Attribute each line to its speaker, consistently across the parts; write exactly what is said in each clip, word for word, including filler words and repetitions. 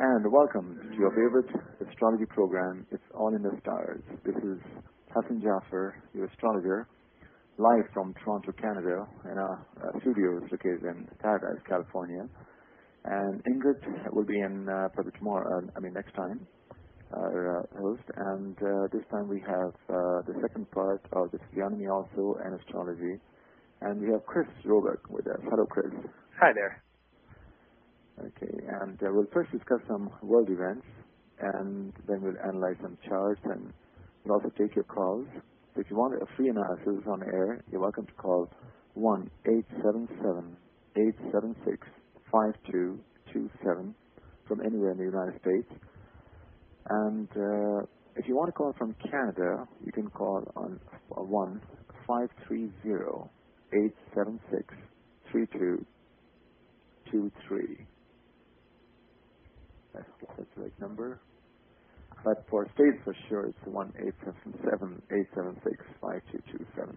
Speaker 1: And welcome to your favorite astrology program, It's All in the Stars. This is Hassan Jaffer, your astrologer, live from Toronto, Canada, and our uh, studio is located in Paradise, California. And Ingrid will be in uh, probably tomorrow, uh, I mean next time, our uh, host. And uh, this time we have uh, the second part of the astronomy also and astrology. And we have Chris Roebuck with us. Hello, Chris.
Speaker 2: Hi there.
Speaker 1: Okay, and uh, we'll first discuss some world events, and then we'll analyze some charts, and we'll also take your calls. So if you want a free analysis on air, you're welcome to call one eight seven seven, eight seven six, five two two seven from anywhere in the United States. And uh, if you want to call from Canada, you can call on one five three zero, eight seven six, three two two three. I hope that's the right number. But for states, for sure, it's one eight seven seven, eight seven six, five two two seven.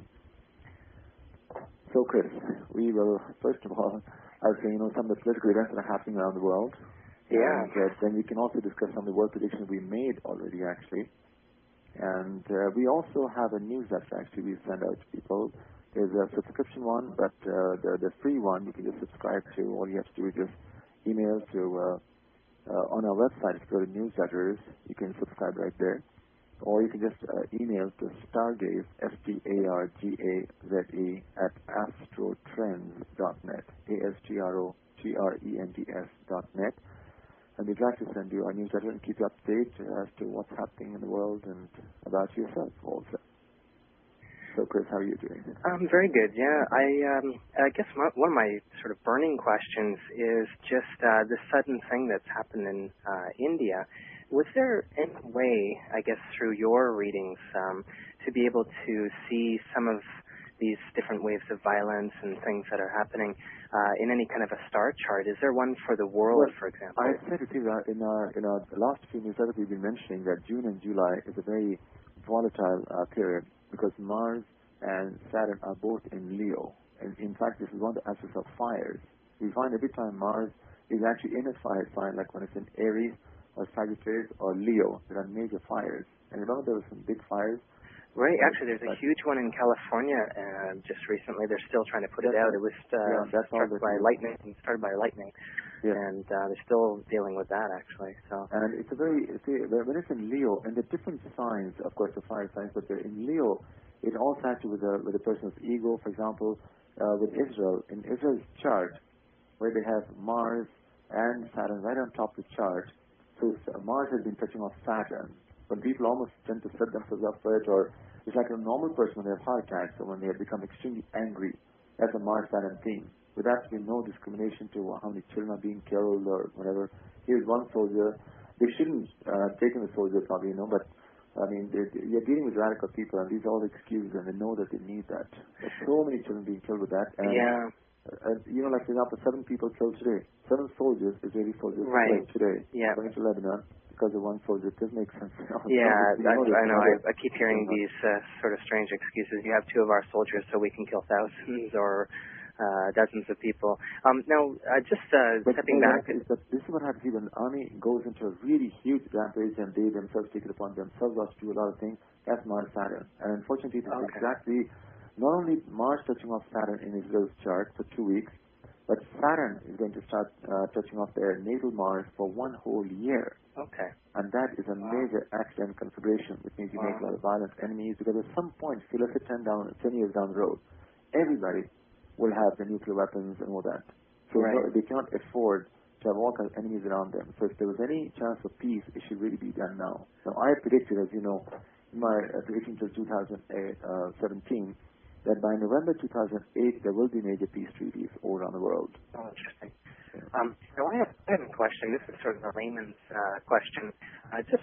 Speaker 1: So, Chris, we will, first of all, I'll say, you know, some of the political events that are happening around the world.
Speaker 2: Yeah.
Speaker 1: And uh, then we can also discuss some of the world predictions we made already, actually. And uh, we also have a newsletter, actually, we send out to people. There's a subscription one, but uh, the, the free one, you can just subscribe to. All you have to do is just email to... Uh, Uh, on our website, if you go to newsletters, you can subscribe right there. Or you can just uh, email to Stargaze, S T A R G A Z E, at astrotrends dot net, A S T R O T R E N D S dot net. And we'd like to send you our newsletter and keep you up to date as to what's happening in the world and about yourself also. So, Chris, how are you doing?
Speaker 2: Um, very good, yeah. I um, I guess my, one of my sort of burning questions is just uh, the sudden thing that's happened in uh, India. Was there any way, I guess, through your readings, um, to be able to see some of these different waves of violence and things that are happening uh, in any kind of a star chart? Is there one for the world,
Speaker 1: well,
Speaker 2: for example?
Speaker 1: I said to you that in our, in our last few newsletters we've been mentioning that June and July is a very volatile uh, period, because Mars and Saturn are both in Leo. And in fact, this is one of the aspects of fires. We find every time Mars is actually in a fire sign, like when it's in Aries or Sagittarius or Leo, there are major fires. And remember there were some big fires?
Speaker 2: Right, actually there's a huge one in California uh, just recently. They're still trying to put it out. It was uh,
Speaker 1: yeah, that's
Speaker 2: struck by lightning, started by lightning.
Speaker 1: Yeah.
Speaker 2: And uh, they're still dealing with that, actually. So.
Speaker 1: And it's a very, it's a, when it's in Leo, and the different signs, of course, the fire signs, but they're in Leo, it also has to do with a, with a person's ego. For example, uh, with Israel, in Israel's chart, where they have Mars and Saturn right on top of the chart, so uh, Mars has been touching off Saturn. When people almost tend to set themselves up for it, or it's like a normal person when they have heart attacks, or when they have become extremely angry. That's a Mars-Saturn theme. With that, be no discrimination to how many children are being killed or whatever. Here's one soldier. They shouldn't uh, take him as soldier, probably, you know, but I mean, they, they, you're dealing with radical people, and these are all excuses, and they know that they need that. There's so many children being killed with that. And,
Speaker 2: yeah.
Speaker 1: Uh, you know, like for example, seven people killed today. Seven soldiers, Israeli soldiers,
Speaker 2: right.
Speaker 1: killed today.
Speaker 2: Yeah.
Speaker 1: Going to Lebanon because of one soldier. It doesn't make sense.
Speaker 2: Yeah, I,
Speaker 1: know
Speaker 2: I know. I, I keep hearing these uh, sort of strange excuses. You have two of our soldiers, so we can kill thousands or uh, dozens of people. Um, now, uh, just uh, stepping back.
Speaker 1: Is that this is what happens when the army goes into a really huge rampage and they themselves take it upon themselves to do a lot of things. That's Mars Saturn. And unfortunately, this
Speaker 2: okay.
Speaker 1: is exactly not only Mars touching off Saturn in Israel's chart for two weeks, but Saturn is going to start uh, touching off their natal Mars for one whole year.
Speaker 2: Okay.
Speaker 1: And that is a wow. major accident configuration, which means you wow. make a lot of violent enemies, because at some point, if you look at ten, down, ten years down the road, everybody will have the nuclear weapons and all that. So
Speaker 2: right.
Speaker 1: no, they cannot afford to have all kinds of enemies around them. So if there was any chance of peace, it should really be done now. Now, I predicted, as you know, in my uh, prediction till two thousand seventeen, that by November two thousand eight, there will be major peace treaties all around the world.
Speaker 2: Oh, interesting. Um, now I have, I have a question. This is sort of a layman's uh, question. Uh, just for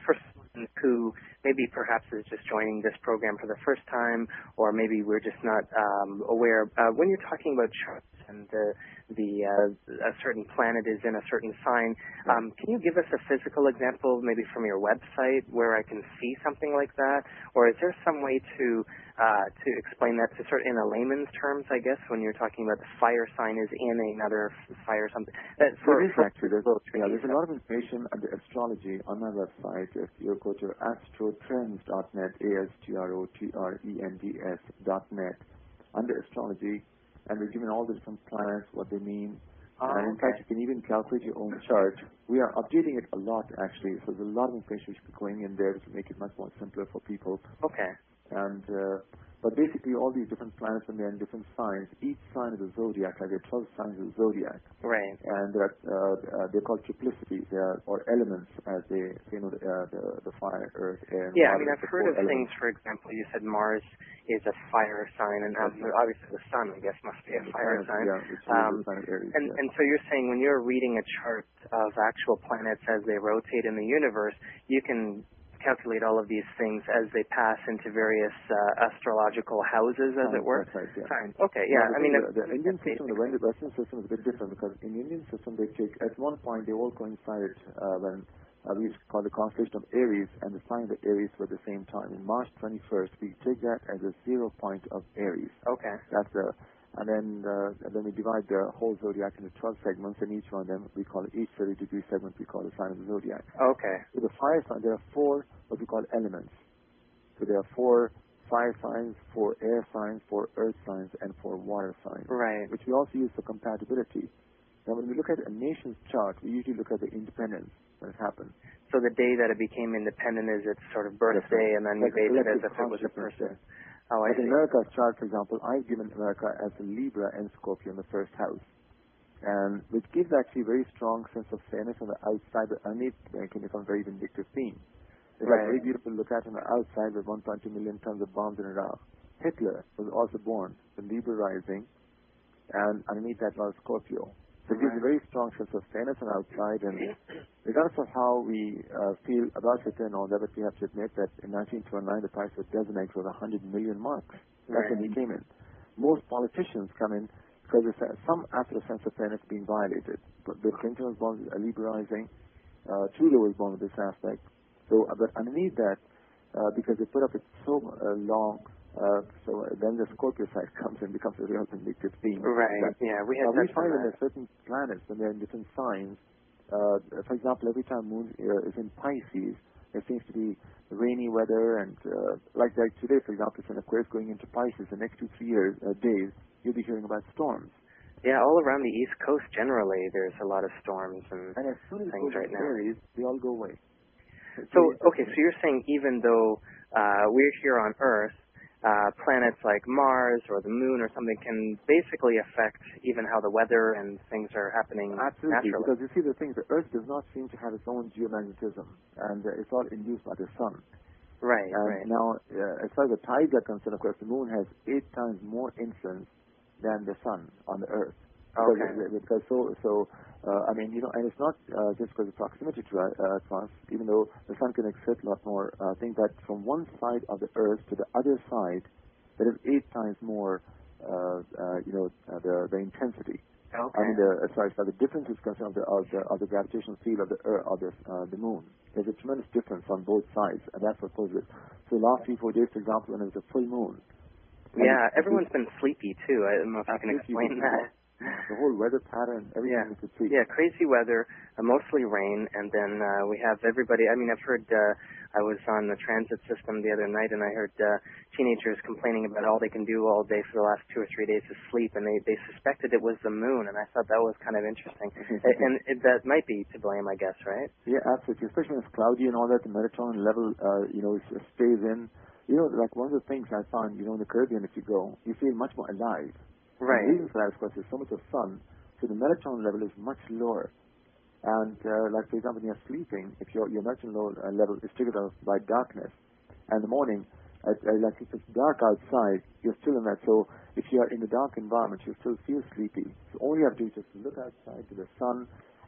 Speaker 2: someone who maybe perhaps is just joining this program for the first time, or maybe we're just not um, aware. Uh, when you're talking about charts and the, the uh, a certain planet is in a certain sign, um, can you give us a physical example, maybe from your website, where I can see something like that? Or is there some way to uh, to explain that to sort of in a layman's terms, I guess, when you're talking about the fire sign is in another fire something? That for,
Speaker 1: there is
Speaker 2: for
Speaker 1: actually. There's, yeah, there's a lot of information under astrology on my website. If you go to astrotrends dot net, A S T R O T R E N D S dot net, under astrology, and we're given all the different planets, what they mean.
Speaker 2: Oh,
Speaker 1: and in
Speaker 2: okay.
Speaker 1: fact, you can even calculate your own chart. We are updating it a lot, actually. So there's a lot of information which is going in there to make it much more simpler for people.
Speaker 2: Okay.
Speaker 1: And uh, but basically, all these different planets and they're in different signs. Each sign of the zodiac, like there are twelve signs of the zodiac,
Speaker 2: Right.
Speaker 1: and they're, uh, uh, they're called triplicities, they are, or elements, as they, you know, the, uh, the, the fire, earth, air, and
Speaker 2: Yeah, I
Speaker 1: water.
Speaker 2: mean, I've
Speaker 1: the
Speaker 2: heard
Speaker 1: four
Speaker 2: of things,
Speaker 1: elements.
Speaker 2: for example, you said Mars is a fire sign, and um, obviously the sun, I guess, must be a
Speaker 1: The
Speaker 2: fire
Speaker 1: planet,
Speaker 2: sign.
Speaker 1: yeah, which is
Speaker 2: Um,
Speaker 1: the planet Aries.
Speaker 2: and,
Speaker 1: yeah.
Speaker 2: and so you're saying when you're reading a chart of actual planets as they rotate in the universe, you can calculate all of these things as they pass into various uh, astrological houses, as
Speaker 1: Signs,
Speaker 2: it were?
Speaker 1: that's right, yeah.
Speaker 2: Signs. Okay, yeah.
Speaker 1: Now,
Speaker 2: I
Speaker 1: the
Speaker 2: mean,
Speaker 1: thing,
Speaker 2: if-
Speaker 1: the, the Indian
Speaker 2: that's
Speaker 1: system, the
Speaker 2: basically-
Speaker 1: Western system is a bit different because in the Indian system they take, at one point they all coincided uh, when uh, we used to call the constellation of Aries and the sign of the Aries were at the same time. In March twenty-first, we take that as a zero point of Aries.
Speaker 2: Okay.
Speaker 1: That's the, and then uh, and then we divide the whole zodiac into twelve segments, and each one of them we call each thirty degree segment we call the sign of the zodiac.
Speaker 2: Okay.
Speaker 1: So the fire sign, there are four what we call elements. So there are four fire signs, four air signs, four earth signs, and four water signs,
Speaker 2: Right.
Speaker 1: which we also use for compatibility. Now, when we look at a nation's chart, we usually look at the independence when it happened.
Speaker 2: So the day that it became independent is its sort of birthday, and then
Speaker 1: Like
Speaker 2: we base it as
Speaker 1: collective
Speaker 2: if it was a
Speaker 1: consciousness,
Speaker 2: person. Oh, I
Speaker 1: Like in
Speaker 2: see.
Speaker 1: America's chart, for example, I've given America as a Libra and Scorpio in the first house, and which gives actually a very strong sense of fairness on the outside, but underneath it can become very vindictive theme. It's
Speaker 2: Right.
Speaker 1: like very beautiful to look at on the outside with one point two million tons of bombs in Iraq. Hitler was also born in Libra rising, and underneath that was Scorpio. So it gives a
Speaker 2: Right.
Speaker 1: very strong sense of fairness on the outside, and regardless of how we uh, feel about Hitler and all that, but we have to admit that in nineteen twenty-nine the price of a dozen eggs was one hundred million marks. That's when he came in. Most politicians come in because there's some after a sense of fairness being violated. But Bill Clinton was born with a Libra rising. Uh, Trudeau was born with this aspect. So, uh, but underneath that, uh, because they put up it so uh, long, uh, so uh, then the Scorpio side comes and becomes a real vindictive theme.
Speaker 2: Right.
Speaker 1: That,
Speaker 2: Yeah, we had
Speaker 1: now, we
Speaker 2: touched
Speaker 1: find
Speaker 2: on
Speaker 1: that there
Speaker 2: that.
Speaker 1: are certain planets when they're in different signs. Uh, for example, every time Moon uh, is in Pisces, there seems to be rainy weather, and uh, like like today, for example, it's an Aquarius going into Pisces. The next two three years uh, days, you'll be hearing about storms.
Speaker 2: Yeah, all around the East Coast generally, there's a lot of storms and,
Speaker 1: And as soon as it
Speaker 2: things
Speaker 1: goes
Speaker 2: right
Speaker 1: into
Speaker 2: now.
Speaker 1: Aries, they all go away.
Speaker 2: So, okay, so you're saying even though uh, we're here on Earth, uh, planets like Mars or the Moon or something can basically affect even how the weather and things are happening
Speaker 1: Absolutely,
Speaker 2: naturally.
Speaker 1: because you see the thing, the Earth does not seem to have its own geomagnetism, and uh, it's all induced by the sun.
Speaker 2: Right,
Speaker 1: And
Speaker 2: right.
Speaker 1: now, uh, as far as the tides are concerned, of course, the Moon has eight times more influence than the sun on the Earth. Because,
Speaker 2: Okay.
Speaker 1: it, because so, so uh, I mean, you know, and it's not uh, just because of proximity to, uh, to us, even though the sun can exert a lot more uh, things, but from one side of the Earth to the other side, there is eight times more, uh, uh, you know, uh, the, the intensity.
Speaker 2: Okay.
Speaker 1: I mean, the, as far as the difference is concerned of the, of the, of the gravitational field of the Earth, of the, uh, the Moon. There's a tremendous difference on both sides, and that's what causes it. So the last three, four days, for example, when it was a full moon.
Speaker 2: Yeah, everyone's been sleepy too. I don't know if you can explain that.
Speaker 1: The whole weather pattern, everything
Speaker 2: Yeah.
Speaker 1: you could see.
Speaker 2: Yeah, crazy weather, uh, mostly rain, and then uh, we have everybody. I mean, I've heard. Uh, I was on the transit system the other night, and I heard uh, teenagers complaining about all they can do all day for the last two or three days is sleep, and they they suspected it was the moon, and I thought that was kind of interesting. and and it, that might be to blame, I guess, right?
Speaker 1: Yeah, absolutely. Especially when it's cloudy and all that, the melatonin level, uh, you know, is- stays in. You know, like one of the things I found, you know, in the Caribbean, if you go, you feel much more alive.
Speaker 2: Right.
Speaker 1: And the reason for that, of course, is so much of sun, so the melatonin level is much lower. And uh, like, for example, when you're sleeping, if your your melatonin lo- uh, level is triggered off by darkness, and in the morning, uh, uh, like if it's dark outside, you're still in that. So if you're in a dark environment, you still feel sleepy. So all you have to do is just look outside to the sun,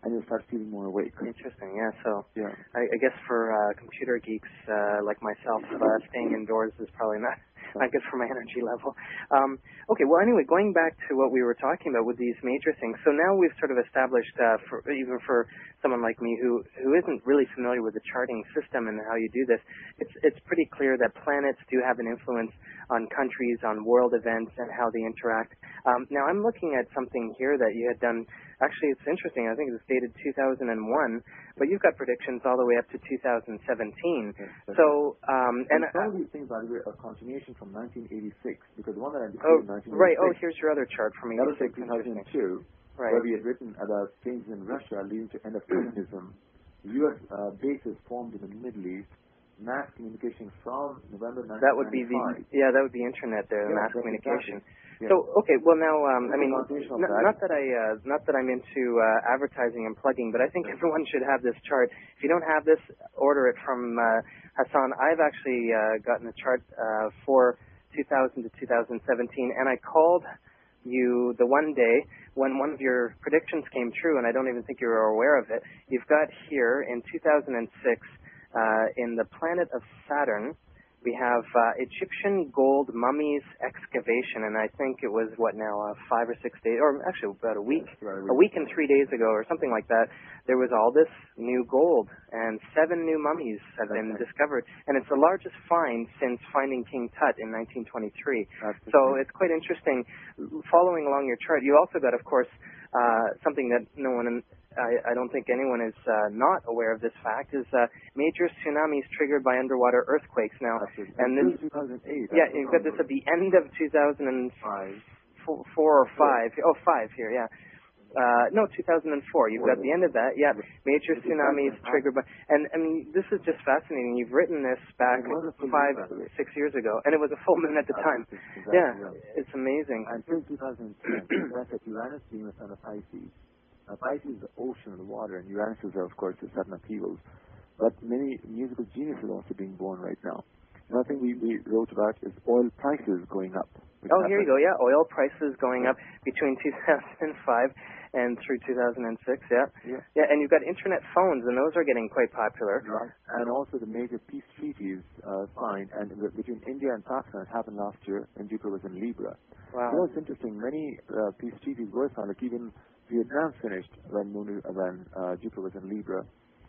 Speaker 1: and you'll start feeling more awake.
Speaker 2: Interesting. Yeah. So
Speaker 1: Yeah.
Speaker 2: I, I guess for uh, computer geeks uh, like myself, uh, staying indoors is probably not not good for my energy level. Um, okay. Well, anyway, going back to what we were talking about with these major things. So now we've sort of established, uh, for even for someone like me who who isn't really familiar with the charting system and how you do this, it's it's pretty clear that planets do have an influence on countries, on world events, and how they interact. Um, now, I'm looking at something here that you had done. Actually, it's interesting. I think it was dated two thousand one, but you've got predictions all the way up to two thousand seventeen.
Speaker 1: Yes,
Speaker 2: so, um,
Speaker 1: and,
Speaker 2: and
Speaker 1: some of these things, by the way, are continuation from nineteen eighty-six, because the one that I did
Speaker 2: oh,
Speaker 1: in nineteen eighty-six.
Speaker 2: right. Oh, here's your other chart from
Speaker 1: That was
Speaker 2: eighty-six.
Speaker 1: two thousand two,
Speaker 2: right.
Speaker 1: where we had written about changes in Russia leading to end of communism. U S uh, bases formed in the Middle East. Mass communication from November nineteen ninety-five.
Speaker 2: That would be the yeah, that would be internet there, the
Speaker 1: yeah,
Speaker 2: mass communication.
Speaker 1: Exactly. Yeah.
Speaker 2: So okay, well now um, I mean,
Speaker 1: N-
Speaker 2: not, not that I uh, not that I'm into uh, advertising and plugging, but I think everyone should have this chart. If you don't have this, order it from uh, Hassan. I've actually uh, gotten a chart uh, for two thousand to two thousand seventeen, and I called you the one day when one of your predictions came true, and I don't even think you were aware of it. You've got here in two thousand six uh, in the planet of Saturn. We have uh, Egyptian gold mummies excavation, and I think it was, what now, uh, five or six days, or actually about a week, a week and three days ago or something like that, there was all this new gold, and seven new mummies have been discovered, and it's the largest find since finding King Tut in nineteen twenty-three. So it's quite interesting. Following along your chart, you also got, of course, uh, something that no one in I, I don't think anyone is uh, not aware of this fact, is uh, major tsunamis triggered by underwater earthquakes. Now,
Speaker 1: Absolutely.
Speaker 2: and this,
Speaker 1: two thousand eight.
Speaker 2: yeah, you've got this at the end of two thousand four or five. Oh, five here, yeah. Uh, no, two thousand four. You've got the end of that. Yeah, major tsunamis triggered by, and I mean, this is just fascinating. You've written this back five, six years ago, and it was a full moon at the time. Yeah, it's amazing.
Speaker 1: Until two thousand ten, that's at Uranus being the son of Pisces. Uh, Pisces is the ocean of the water, and Uranus is, of course, the sudden upheavals. But many musical geniuses are also being born right now. Another thing we, we wrote about is oil prices going up.
Speaker 2: Oh, here you go. Yeah, oil prices going up between two thousand five and through two thousand six. Yeah.
Speaker 1: yeah,
Speaker 2: yeah, and you've got internet phones, and those are getting quite popular.
Speaker 1: Right. And also the major peace treaties uh, signed, and the, between India and Pakistan, it happened last year, and Jupiter was in Libra.
Speaker 2: Wow.
Speaker 1: You know, it's interesting. Many uh, peace treaties were signed, like even Vietnam finished when Moon, uh, when uh, Jupiter was in Libra,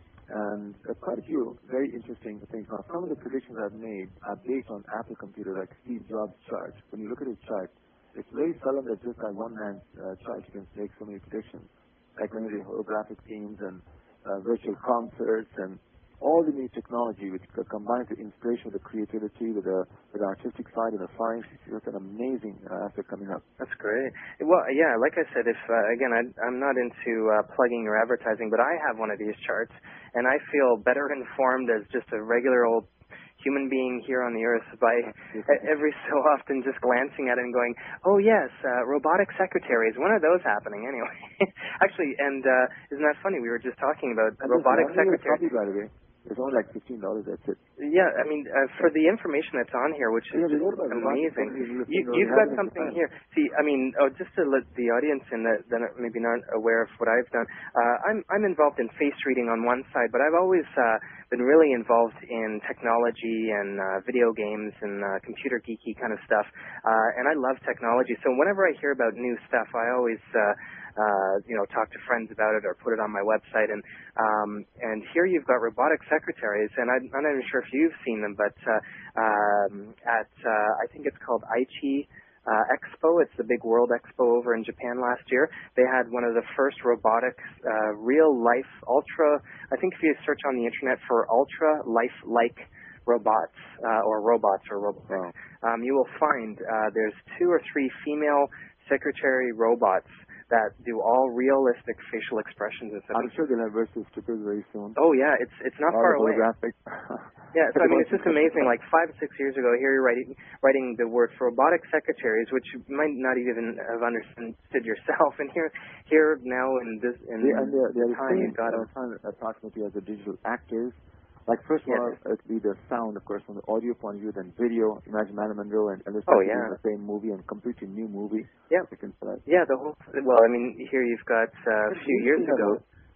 Speaker 1: and uh, quite a few very interesting things. Now, some of the predictions I've made are based on Apple Computer, like Steve Jobs' chart. When you look at his chart, it's very seldom that just by one man's uh, chart you can make so many predictions. Like many of the holographic themes and uh, virtual concerts and all the new technology which combines the inspiration with the creativity, with the, with the artistic side and the science. It's an amazing uh, asset coming up.
Speaker 2: That's great. Well, yeah, like I said, if uh, again, I, I'm not into uh, plugging or advertising, but I have one of these charts, and I feel better informed as just a regular old human being here on the earth by every so often just glancing at it and going, oh yes, uh, robotic secretaries, when are those happening anyway? Actually, and uh, isn't that funny? We were just talking about
Speaker 1: and
Speaker 2: robotic
Speaker 1: Copy,
Speaker 2: secretaries.
Speaker 1: by the way. It's only like fifteen dollars, that's it.
Speaker 2: Yeah, I mean, uh, for the information that's on here, which is
Speaker 1: yeah,
Speaker 2: just amazing. You, you've got something here. See, I mean, oh, just to let the audience in that, that are maybe not aware of what I've done, uh, I'm, I'm involved in face reading on one side, but I've always uh, been really involved in technology and uh, video games and uh, computer geeky kind of stuff, uh, and I love technology. So whenever I hear about new stuff, I always... Uh, Uh, you know, talk to friends about it or put it on my website. And um, and here you've got robotic secretaries, and I'm, I'm not even sure if you've seen them, but uh, um, at uh, I think it's called Aichi uh, Expo. It's the big World Expo over in Japan last year. They had one of the first robotic, uh, real-life, ultra. I think if you search on the internet for ultra life-like robots uh, or robots or robots,
Speaker 1: wow.
Speaker 2: um, you will find uh, there's two or three female secretary robots that do all realistic facial expressions and stuff.
Speaker 1: I'm sure they'll have versus stickers very soon.
Speaker 2: Oh yeah, it's it's not
Speaker 1: all
Speaker 2: far away.
Speaker 1: Holographic.
Speaker 2: Yeah, so I mean it's just amazing. Like five or six years ago, here you're writing writing the word for robotic secretaries, which you might not even have understood yourself, and here here now in this in
Speaker 1: yeah, and they're, they're
Speaker 2: time
Speaker 1: the
Speaker 2: you've got them.
Speaker 1: uh, approximately as the digital actors. Like, first of
Speaker 2: yeah.
Speaker 1: all, it'd be the sound, of course, from the audio point of view, then video. Imagine Marilyn Monroe and Elvis
Speaker 2: oh,
Speaker 1: Presley
Speaker 2: yeah.
Speaker 1: in the same movie and completely new movie.
Speaker 2: Yeah. Yeah, the whole, well, I mean, here you've got uh, a few years ago.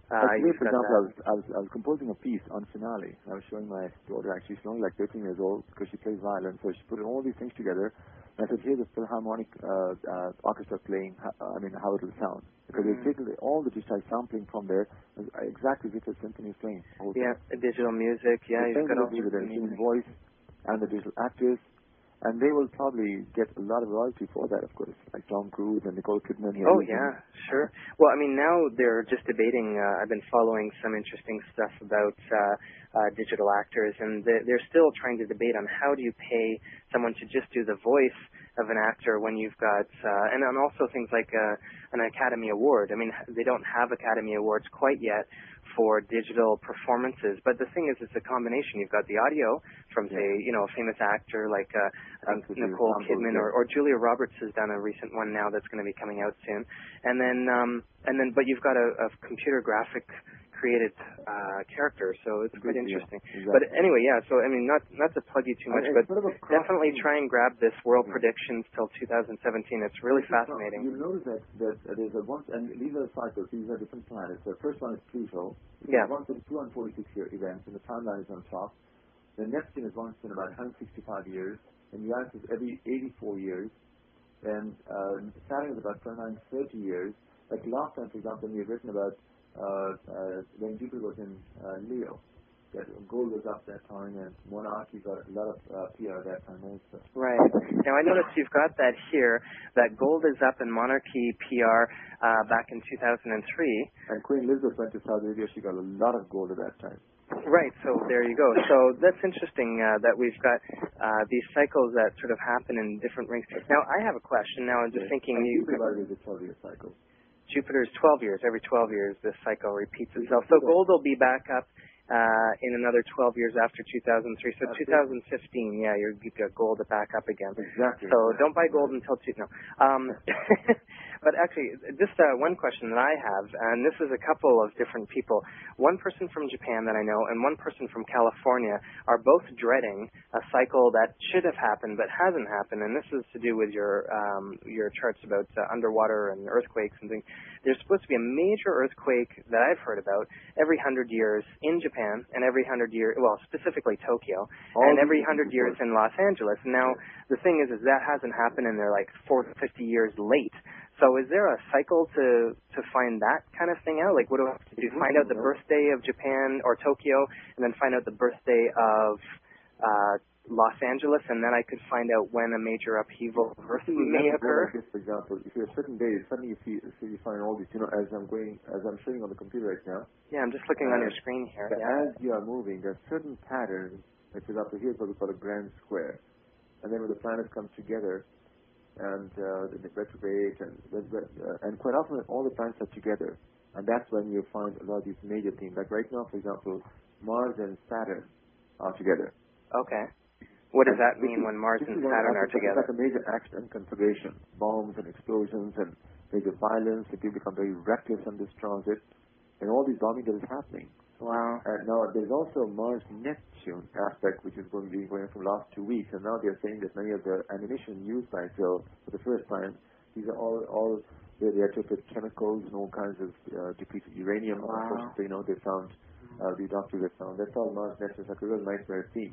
Speaker 2: Uh,
Speaker 1: Like today,
Speaker 2: you've
Speaker 1: for
Speaker 2: got
Speaker 1: example, I
Speaker 2: that.
Speaker 1: was, I was I was composing a piece on finale. I was showing my daughter, actually she's only like thirteen years old because she plays violin, so she put all these things together. And I said, here's a Philharmonic uh, uh, orchestra playing. Uh, I mean, how it will sound, because
Speaker 2: Mm.
Speaker 1: they've taken the, all the digitized sampling from there, as- exactly as if a symphony is playing. The whole
Speaker 2: Yeah,
Speaker 1: thing.
Speaker 2: digital music. Yeah,
Speaker 1: They're
Speaker 2: you've
Speaker 1: playing
Speaker 2: got all
Speaker 1: with, with
Speaker 2: sorts
Speaker 1: the
Speaker 2: of
Speaker 1: human
Speaker 2: music.
Speaker 1: voice and the digital actors. And they will probably get a lot of royalty for that, of course, like Tom Cruise and Nicole Kidman.
Speaker 2: Oh yeah, sure. Well, I mean, now they're just debating. Uh, I've been following some interesting stuff about uh, uh, digital actors, and they're, they're still trying to debate on how do you pay someone to just do the voice of an actor when you've got, uh, and, and also things like uh, an Academy Award. I mean, they don't have Academy Awards quite yet for digital performances, but the thing is, it's a combination. You've got the audio from, say,
Speaker 1: Yeah.
Speaker 2: you know, a famous actor like uh, I think
Speaker 1: Absolutely.
Speaker 2: Nicole
Speaker 1: Examples,
Speaker 2: Kidman,
Speaker 1: yeah.
Speaker 2: or, or Julia Roberts has done a recent one now that's going to be coming out soon, and then um, and then, but you've got a, a computer graphic created uh, character, so it's quite
Speaker 1: Yeah,
Speaker 2: interesting.
Speaker 1: exactly.
Speaker 2: But anyway, yeah. So I mean, not not to plug you too much,
Speaker 1: And
Speaker 2: but
Speaker 1: it's sort of a cross-
Speaker 2: definitely try and grab this World
Speaker 1: Yeah.
Speaker 2: Predictions till two thousand seventeen. It's really fascinating.
Speaker 1: You'll notice that, that uh, there's a once, and these are cycles, these are different planets. The first one is Pluto, which
Speaker 2: Yeah.
Speaker 1: is once in two hundred forty-six year events, and the timeline is on top. Then Neptune is once in about one hundred sixty-five years, and Uranus is every eighty-four years, and uh, Saturn is about twenty-nine, thirty years. Like last time, for example, we had written about uh, uh, when Jupiter was in uh, Leo, that gold was up that time, and monarchy got a lot of uh, P R that time also.
Speaker 2: Right. Now I noticed you've got that here, that gold is up in monarchy P R uh, back in two thousand three.
Speaker 1: And Queen Elizabeth went to Saudi Arabia, she got a lot of gold at that time.
Speaker 2: Right, so there you go. So that's interesting uh, that we've got uh, these cycles that sort of happen in different rings. Now I have a question. Now I'm just
Speaker 1: Yes.
Speaker 2: thinking,
Speaker 1: And
Speaker 2: you,
Speaker 1: Jupiter is a twelve year cycle.
Speaker 2: Jupiter's twelve years. Every twelve years, this cycle repeats itself. So gold will be back up uh, in another twelve years after two thousand three. So two thousand fifteen, yeah, you're, you've got gold back up again.
Speaker 1: Exactly.
Speaker 2: So don't buy gold until two. No. Um, but actually, just uh, one question that I have, and this is a couple of different people. One person from Japan that I know, and one person from California, are both dreading a cycle that should have happened but hasn't happened. And this is to do with your um, your charts about uh, underwater and earthquakes and things. There's supposed to be a major earthquake that I've heard about every hundred years in Japan, and every hundred years, well, specifically Tokyo,
Speaker 1: All
Speaker 2: and
Speaker 1: these
Speaker 2: every
Speaker 1: things
Speaker 2: hundred years
Speaker 1: before.
Speaker 2: in Los Angeles. And now the thing is, is that hasn't happened, and they're like forty, fifty years late. So is there a cycle to to find that kind of thing out? Like, what do I have to do? Find out the birthday of Japan or Tokyo, and then find out the birthday of uh, Los Angeles, and then I could find out when a major upheaval of Earth may occur.
Speaker 1: Like this, for example, if you're a certain days, suddenly you see, so you find all these, you know, as I'm going, as I'm showing on the computer right now.
Speaker 2: Yeah, I'm just looking
Speaker 1: uh,
Speaker 2: on your screen here.
Speaker 1: that
Speaker 2: Yeah.
Speaker 1: As you are moving, there's certain patterns. Like, for example, here's what we call a grand square, and then when the planets come together, and uh, the retrograde, and uh, and quite often all the planets are together, and that's when you find a lot of these major themes. Like right now, for example, Mars and Saturn are together.
Speaker 2: Okay. What does
Speaker 1: And
Speaker 2: that
Speaker 1: this
Speaker 2: mean
Speaker 1: is-
Speaker 2: when Mars
Speaker 1: this
Speaker 2: and
Speaker 1: is what
Speaker 2: Saturn are
Speaker 1: happens,
Speaker 2: together?
Speaker 1: It's like a major action and conflagration, bombs and explosions and major violence, and people become very reckless on this transit, and all these bombing that is happening.
Speaker 2: Wow.
Speaker 1: Uh, now, there's also Mars-Neptune aspect, which is going to be going on for the last two weeks, and now they're saying that many of the ammunition used by Israel for the first time, these are all, all they, they are treated chemicals and all kinds of uh, depleted uranium.
Speaker 2: Wow.
Speaker 1: Unfortunately, you know, they found, uh, the doctors have found. That's all Mars-Neptune. It's like a real nightmare theme.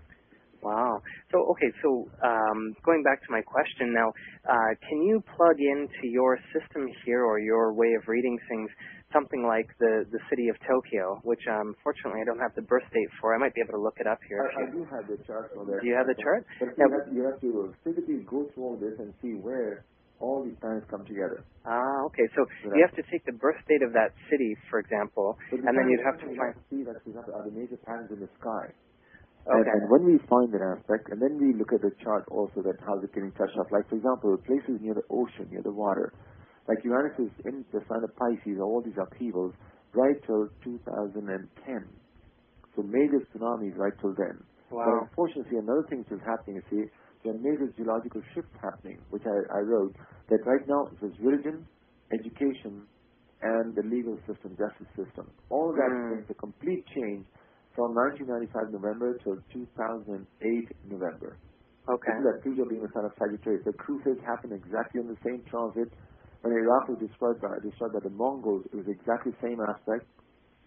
Speaker 2: Wow. So, okay, so um, going back to my question now, uh, can you plug into your system here or your way of reading things something like the, the city of Tokyo, which um, fortunately I don't have the birth date for. I might be able to look it up here.
Speaker 1: I,
Speaker 2: if
Speaker 1: I
Speaker 2: you,
Speaker 1: do have the chart for that.
Speaker 2: do you have the chart?
Speaker 1: But
Speaker 2: Now,
Speaker 1: you, have, you have to physically go through all this and see where all these planets come together.
Speaker 2: Ah, okay. So
Speaker 1: So
Speaker 2: you have to take the birth date of that city, for example,
Speaker 1: So the
Speaker 2: and then
Speaker 1: planets
Speaker 2: you'd have to
Speaker 1: you
Speaker 2: find.
Speaker 1: see that we have are the major planets in the sky.
Speaker 2: Okay.
Speaker 1: And, and when we find that aspect, and then we look at the chart also, that how's it getting touched up. Like, for example, places near the ocean, near the water. Like Uranus is in the sign of Pisces, all these upheavals, right till two thousand ten. So major tsunamis right till then.
Speaker 2: Wow.
Speaker 1: But unfortunately, another thing which is happening, you see, there are major geological shifts happening, which I, I wrote, that right now it is religion, education, and the legal system, justice system. All of that
Speaker 2: Mm.
Speaker 1: is a complete change from nineteen ninety-five November till two thousand eight November.
Speaker 2: Okay.
Speaker 1: This is that Pluto being a sign of Sagittarius. The Crusades happened exactly on the same transit. When Iraq was destroyed by, destroyed by the Mongols, it was exactly the same aspect.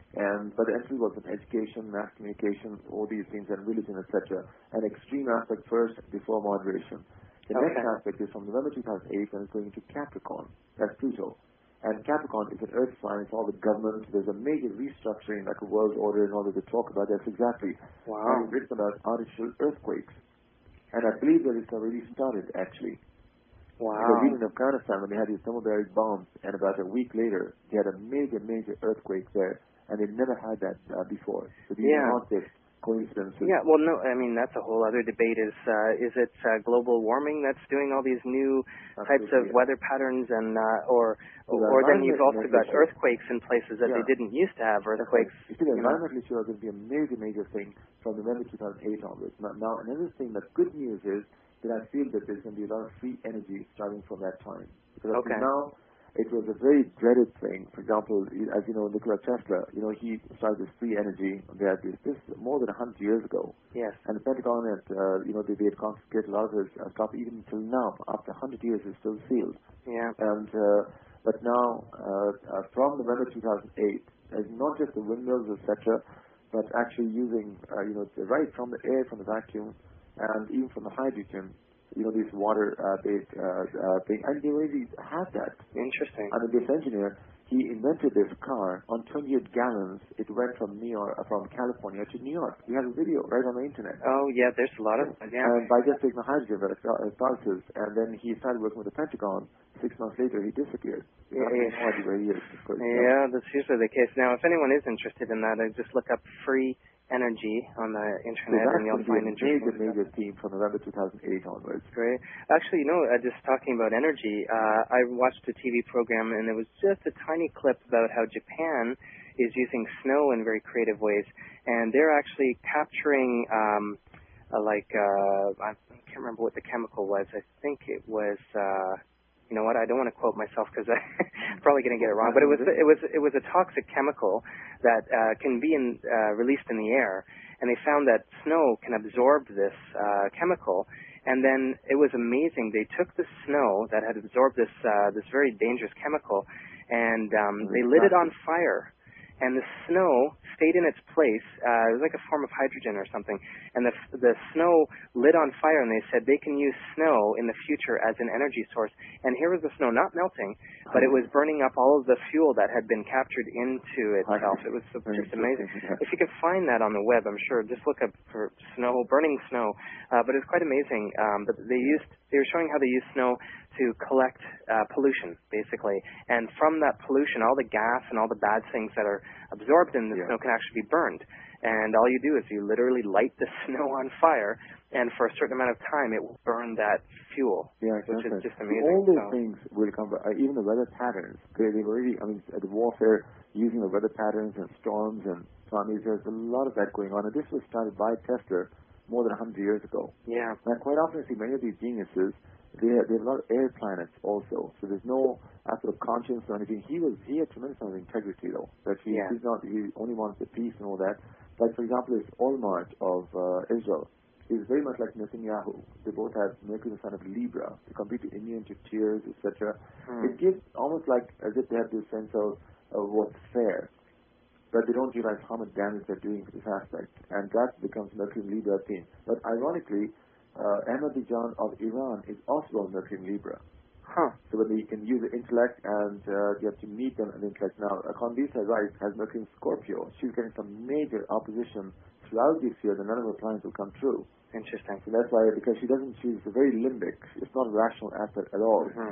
Speaker 1: And but the emphasis was on education, mass communication, all these things, and religion, et cetera. An extreme aspect first before moderation. The
Speaker 2: Okay.
Speaker 1: next aspect is from November two thousand eight, and it's going into Capricorn. That's Pluto. And Capricorn is an earth sign. It's all the government. There's a major restructuring, like a world order, in order to talk about. That's exactly.
Speaker 2: Wow.
Speaker 1: And it's written about artificial earthquakes. And I believe that it's already started, actually.
Speaker 2: Wow.
Speaker 1: Because even in Afghanistan, when they had these thermobaric bombs, and about a week later, they had a major, major earthquake there, and they never had that uh, before. So these
Speaker 2: Yeah.
Speaker 1: are not just coincidences.
Speaker 2: Yeah, well, no, I mean, that's a whole other debate. Is uh, is it uh, global warming that's doing all these new types of
Speaker 1: Absolutely, yeah.
Speaker 2: weather patterns, and uh, or
Speaker 1: So the
Speaker 2: or then you've also
Speaker 1: environment
Speaker 2: got
Speaker 1: issue-
Speaker 2: earthquakes in places that
Speaker 1: Yeah.
Speaker 2: they didn't used to have
Speaker 1: That's
Speaker 2: earthquakes.
Speaker 1: right. You see, the
Speaker 2: you know.
Speaker 1: environmental issue is going to be a major, major thing from November two thousand eight onwards. Now, now, another thing that's good news is that I feel that there's going to be a lot of free energy starting from that time. Because up to
Speaker 2: Okay.
Speaker 1: now, it was a very dreaded thing. For example, as you know, Nikola Tesla, you know, he started this free energy. They had this, this more than one hundred years ago.
Speaker 2: Yes.
Speaker 1: And the Pentagon, had, uh, you know, they, they had confiscated a lot of his uh, stuff. Even until now, after one hundred years, it's still sealed.
Speaker 2: Yeah.
Speaker 1: And uh, but now, uh, uh, from November two thousand eight, it's not just the windmills, et cetera, but actually using, uh, you know, the right from the air, from the vacuum, and even from the hydrogen, you know, these water-based uh, uh, thing, and they already had that.
Speaker 2: Interesting.
Speaker 1: I mean, this engineer, he invented this car on twenty-eight gallons. It went from New York, uh, from California to New York. We have a video right on the internet.
Speaker 2: Oh yeah, there's a lot of yeah.
Speaker 1: And by just taking the hydrogen that it pulses, and then he started working with the Pentagon. Six months later, he disappeared. We have
Speaker 2: Yeah.
Speaker 1: no idea where he is. Of course,
Speaker 2: Yeah, that's usually the case. Now, if anyone is interested in that, I just look up free energy on the
Speaker 1: So
Speaker 2: internet,
Speaker 1: that's
Speaker 2: and you'll
Speaker 1: going to be
Speaker 2: find
Speaker 1: a
Speaker 2: interesting
Speaker 1: major,
Speaker 2: stuff.
Speaker 1: major theme from November two thousand eight onwards.
Speaker 2: Great. Actually, you know, uh, just talking about energy, uh, I watched a T V program, and it was just a tiny clip about how Japan is using snow in very creative ways, and they're actually capturing, um, uh, like, uh, I can't remember what the chemical was. I think it was. Uh, You know what? I don't want to quote myself because I'm probably going to get it wrong. But it was it was it was a toxic chemical that uh, can be in, uh, released in the air, and they found that snow can absorb this uh, chemical. And then it was amazing. They took the snow that had absorbed this uh, this very dangerous chemical, and um, they lit it on fire. And the snow stayed in its place. Uh, it was like a form of hydrogen or something. And the the snow lit on fire, and they said they can use snow in the future as an energy source. And here was the snow not melting, but it was burning up all of the fuel that had been captured into itself. It was just amazing. If you could find that on the web, I'm sure, just look up for snow, burning snow. Uh, but it was quite amazing. Um, but they used they were showing how they used snow to collect uh, pollution, basically. And from that pollution, all the gas and all the bad things that are absorbed in the
Speaker 1: Yeah.
Speaker 2: snow can actually be burned. And all you do is you literally light the snow on fire, and for a certain amount of time, it will burn that fuel,
Speaker 1: Yeah,
Speaker 2: which is
Speaker 1: exactly.
Speaker 2: just amazing.
Speaker 1: All those
Speaker 2: So,
Speaker 1: things will come, uh, even the weather patterns. They, they've already, I mean, uh, the warfare using the weather patterns and storms and tsunamis, there's a lot of that going on. And this was started by Tesla more than one hundred years ago.
Speaker 2: yeah.
Speaker 1: Now, quite often, I see many of these geniuses, they have, they have a lot of air planets also. So there's no sort of conscience or anything. He was he had tremendous amount of integrity, though. That he
Speaker 2: Yeah.
Speaker 1: did not, he only wanted the peace and all that. Like, for example, this Olmert of uh, Israel is very much like Netanyahu. They both have Mercury in the sign of Libra. They're completely immune to tears, et cetera.
Speaker 2: Hmm.
Speaker 1: It gives almost like as if they have this sense of, of what's fair. But they don't realize how much damage they're doing to this aspect. And that becomes Mercury in Libra theme. But ironically, uh, Ahmadinejad of Iran is also on Mercury in Libra.
Speaker 2: Huh.
Speaker 1: So whether you can use the intellect and uh, you have to meet them in the intellect. Now, Condoleezza Rice has Mercury in Scorpio. She's getting some major opposition throughout this year that none of her plans will come true.
Speaker 2: Interesting.
Speaker 1: So that's why, because she doesn't, she's very limbic. It's not a rational aspect at all.
Speaker 2: Mhm.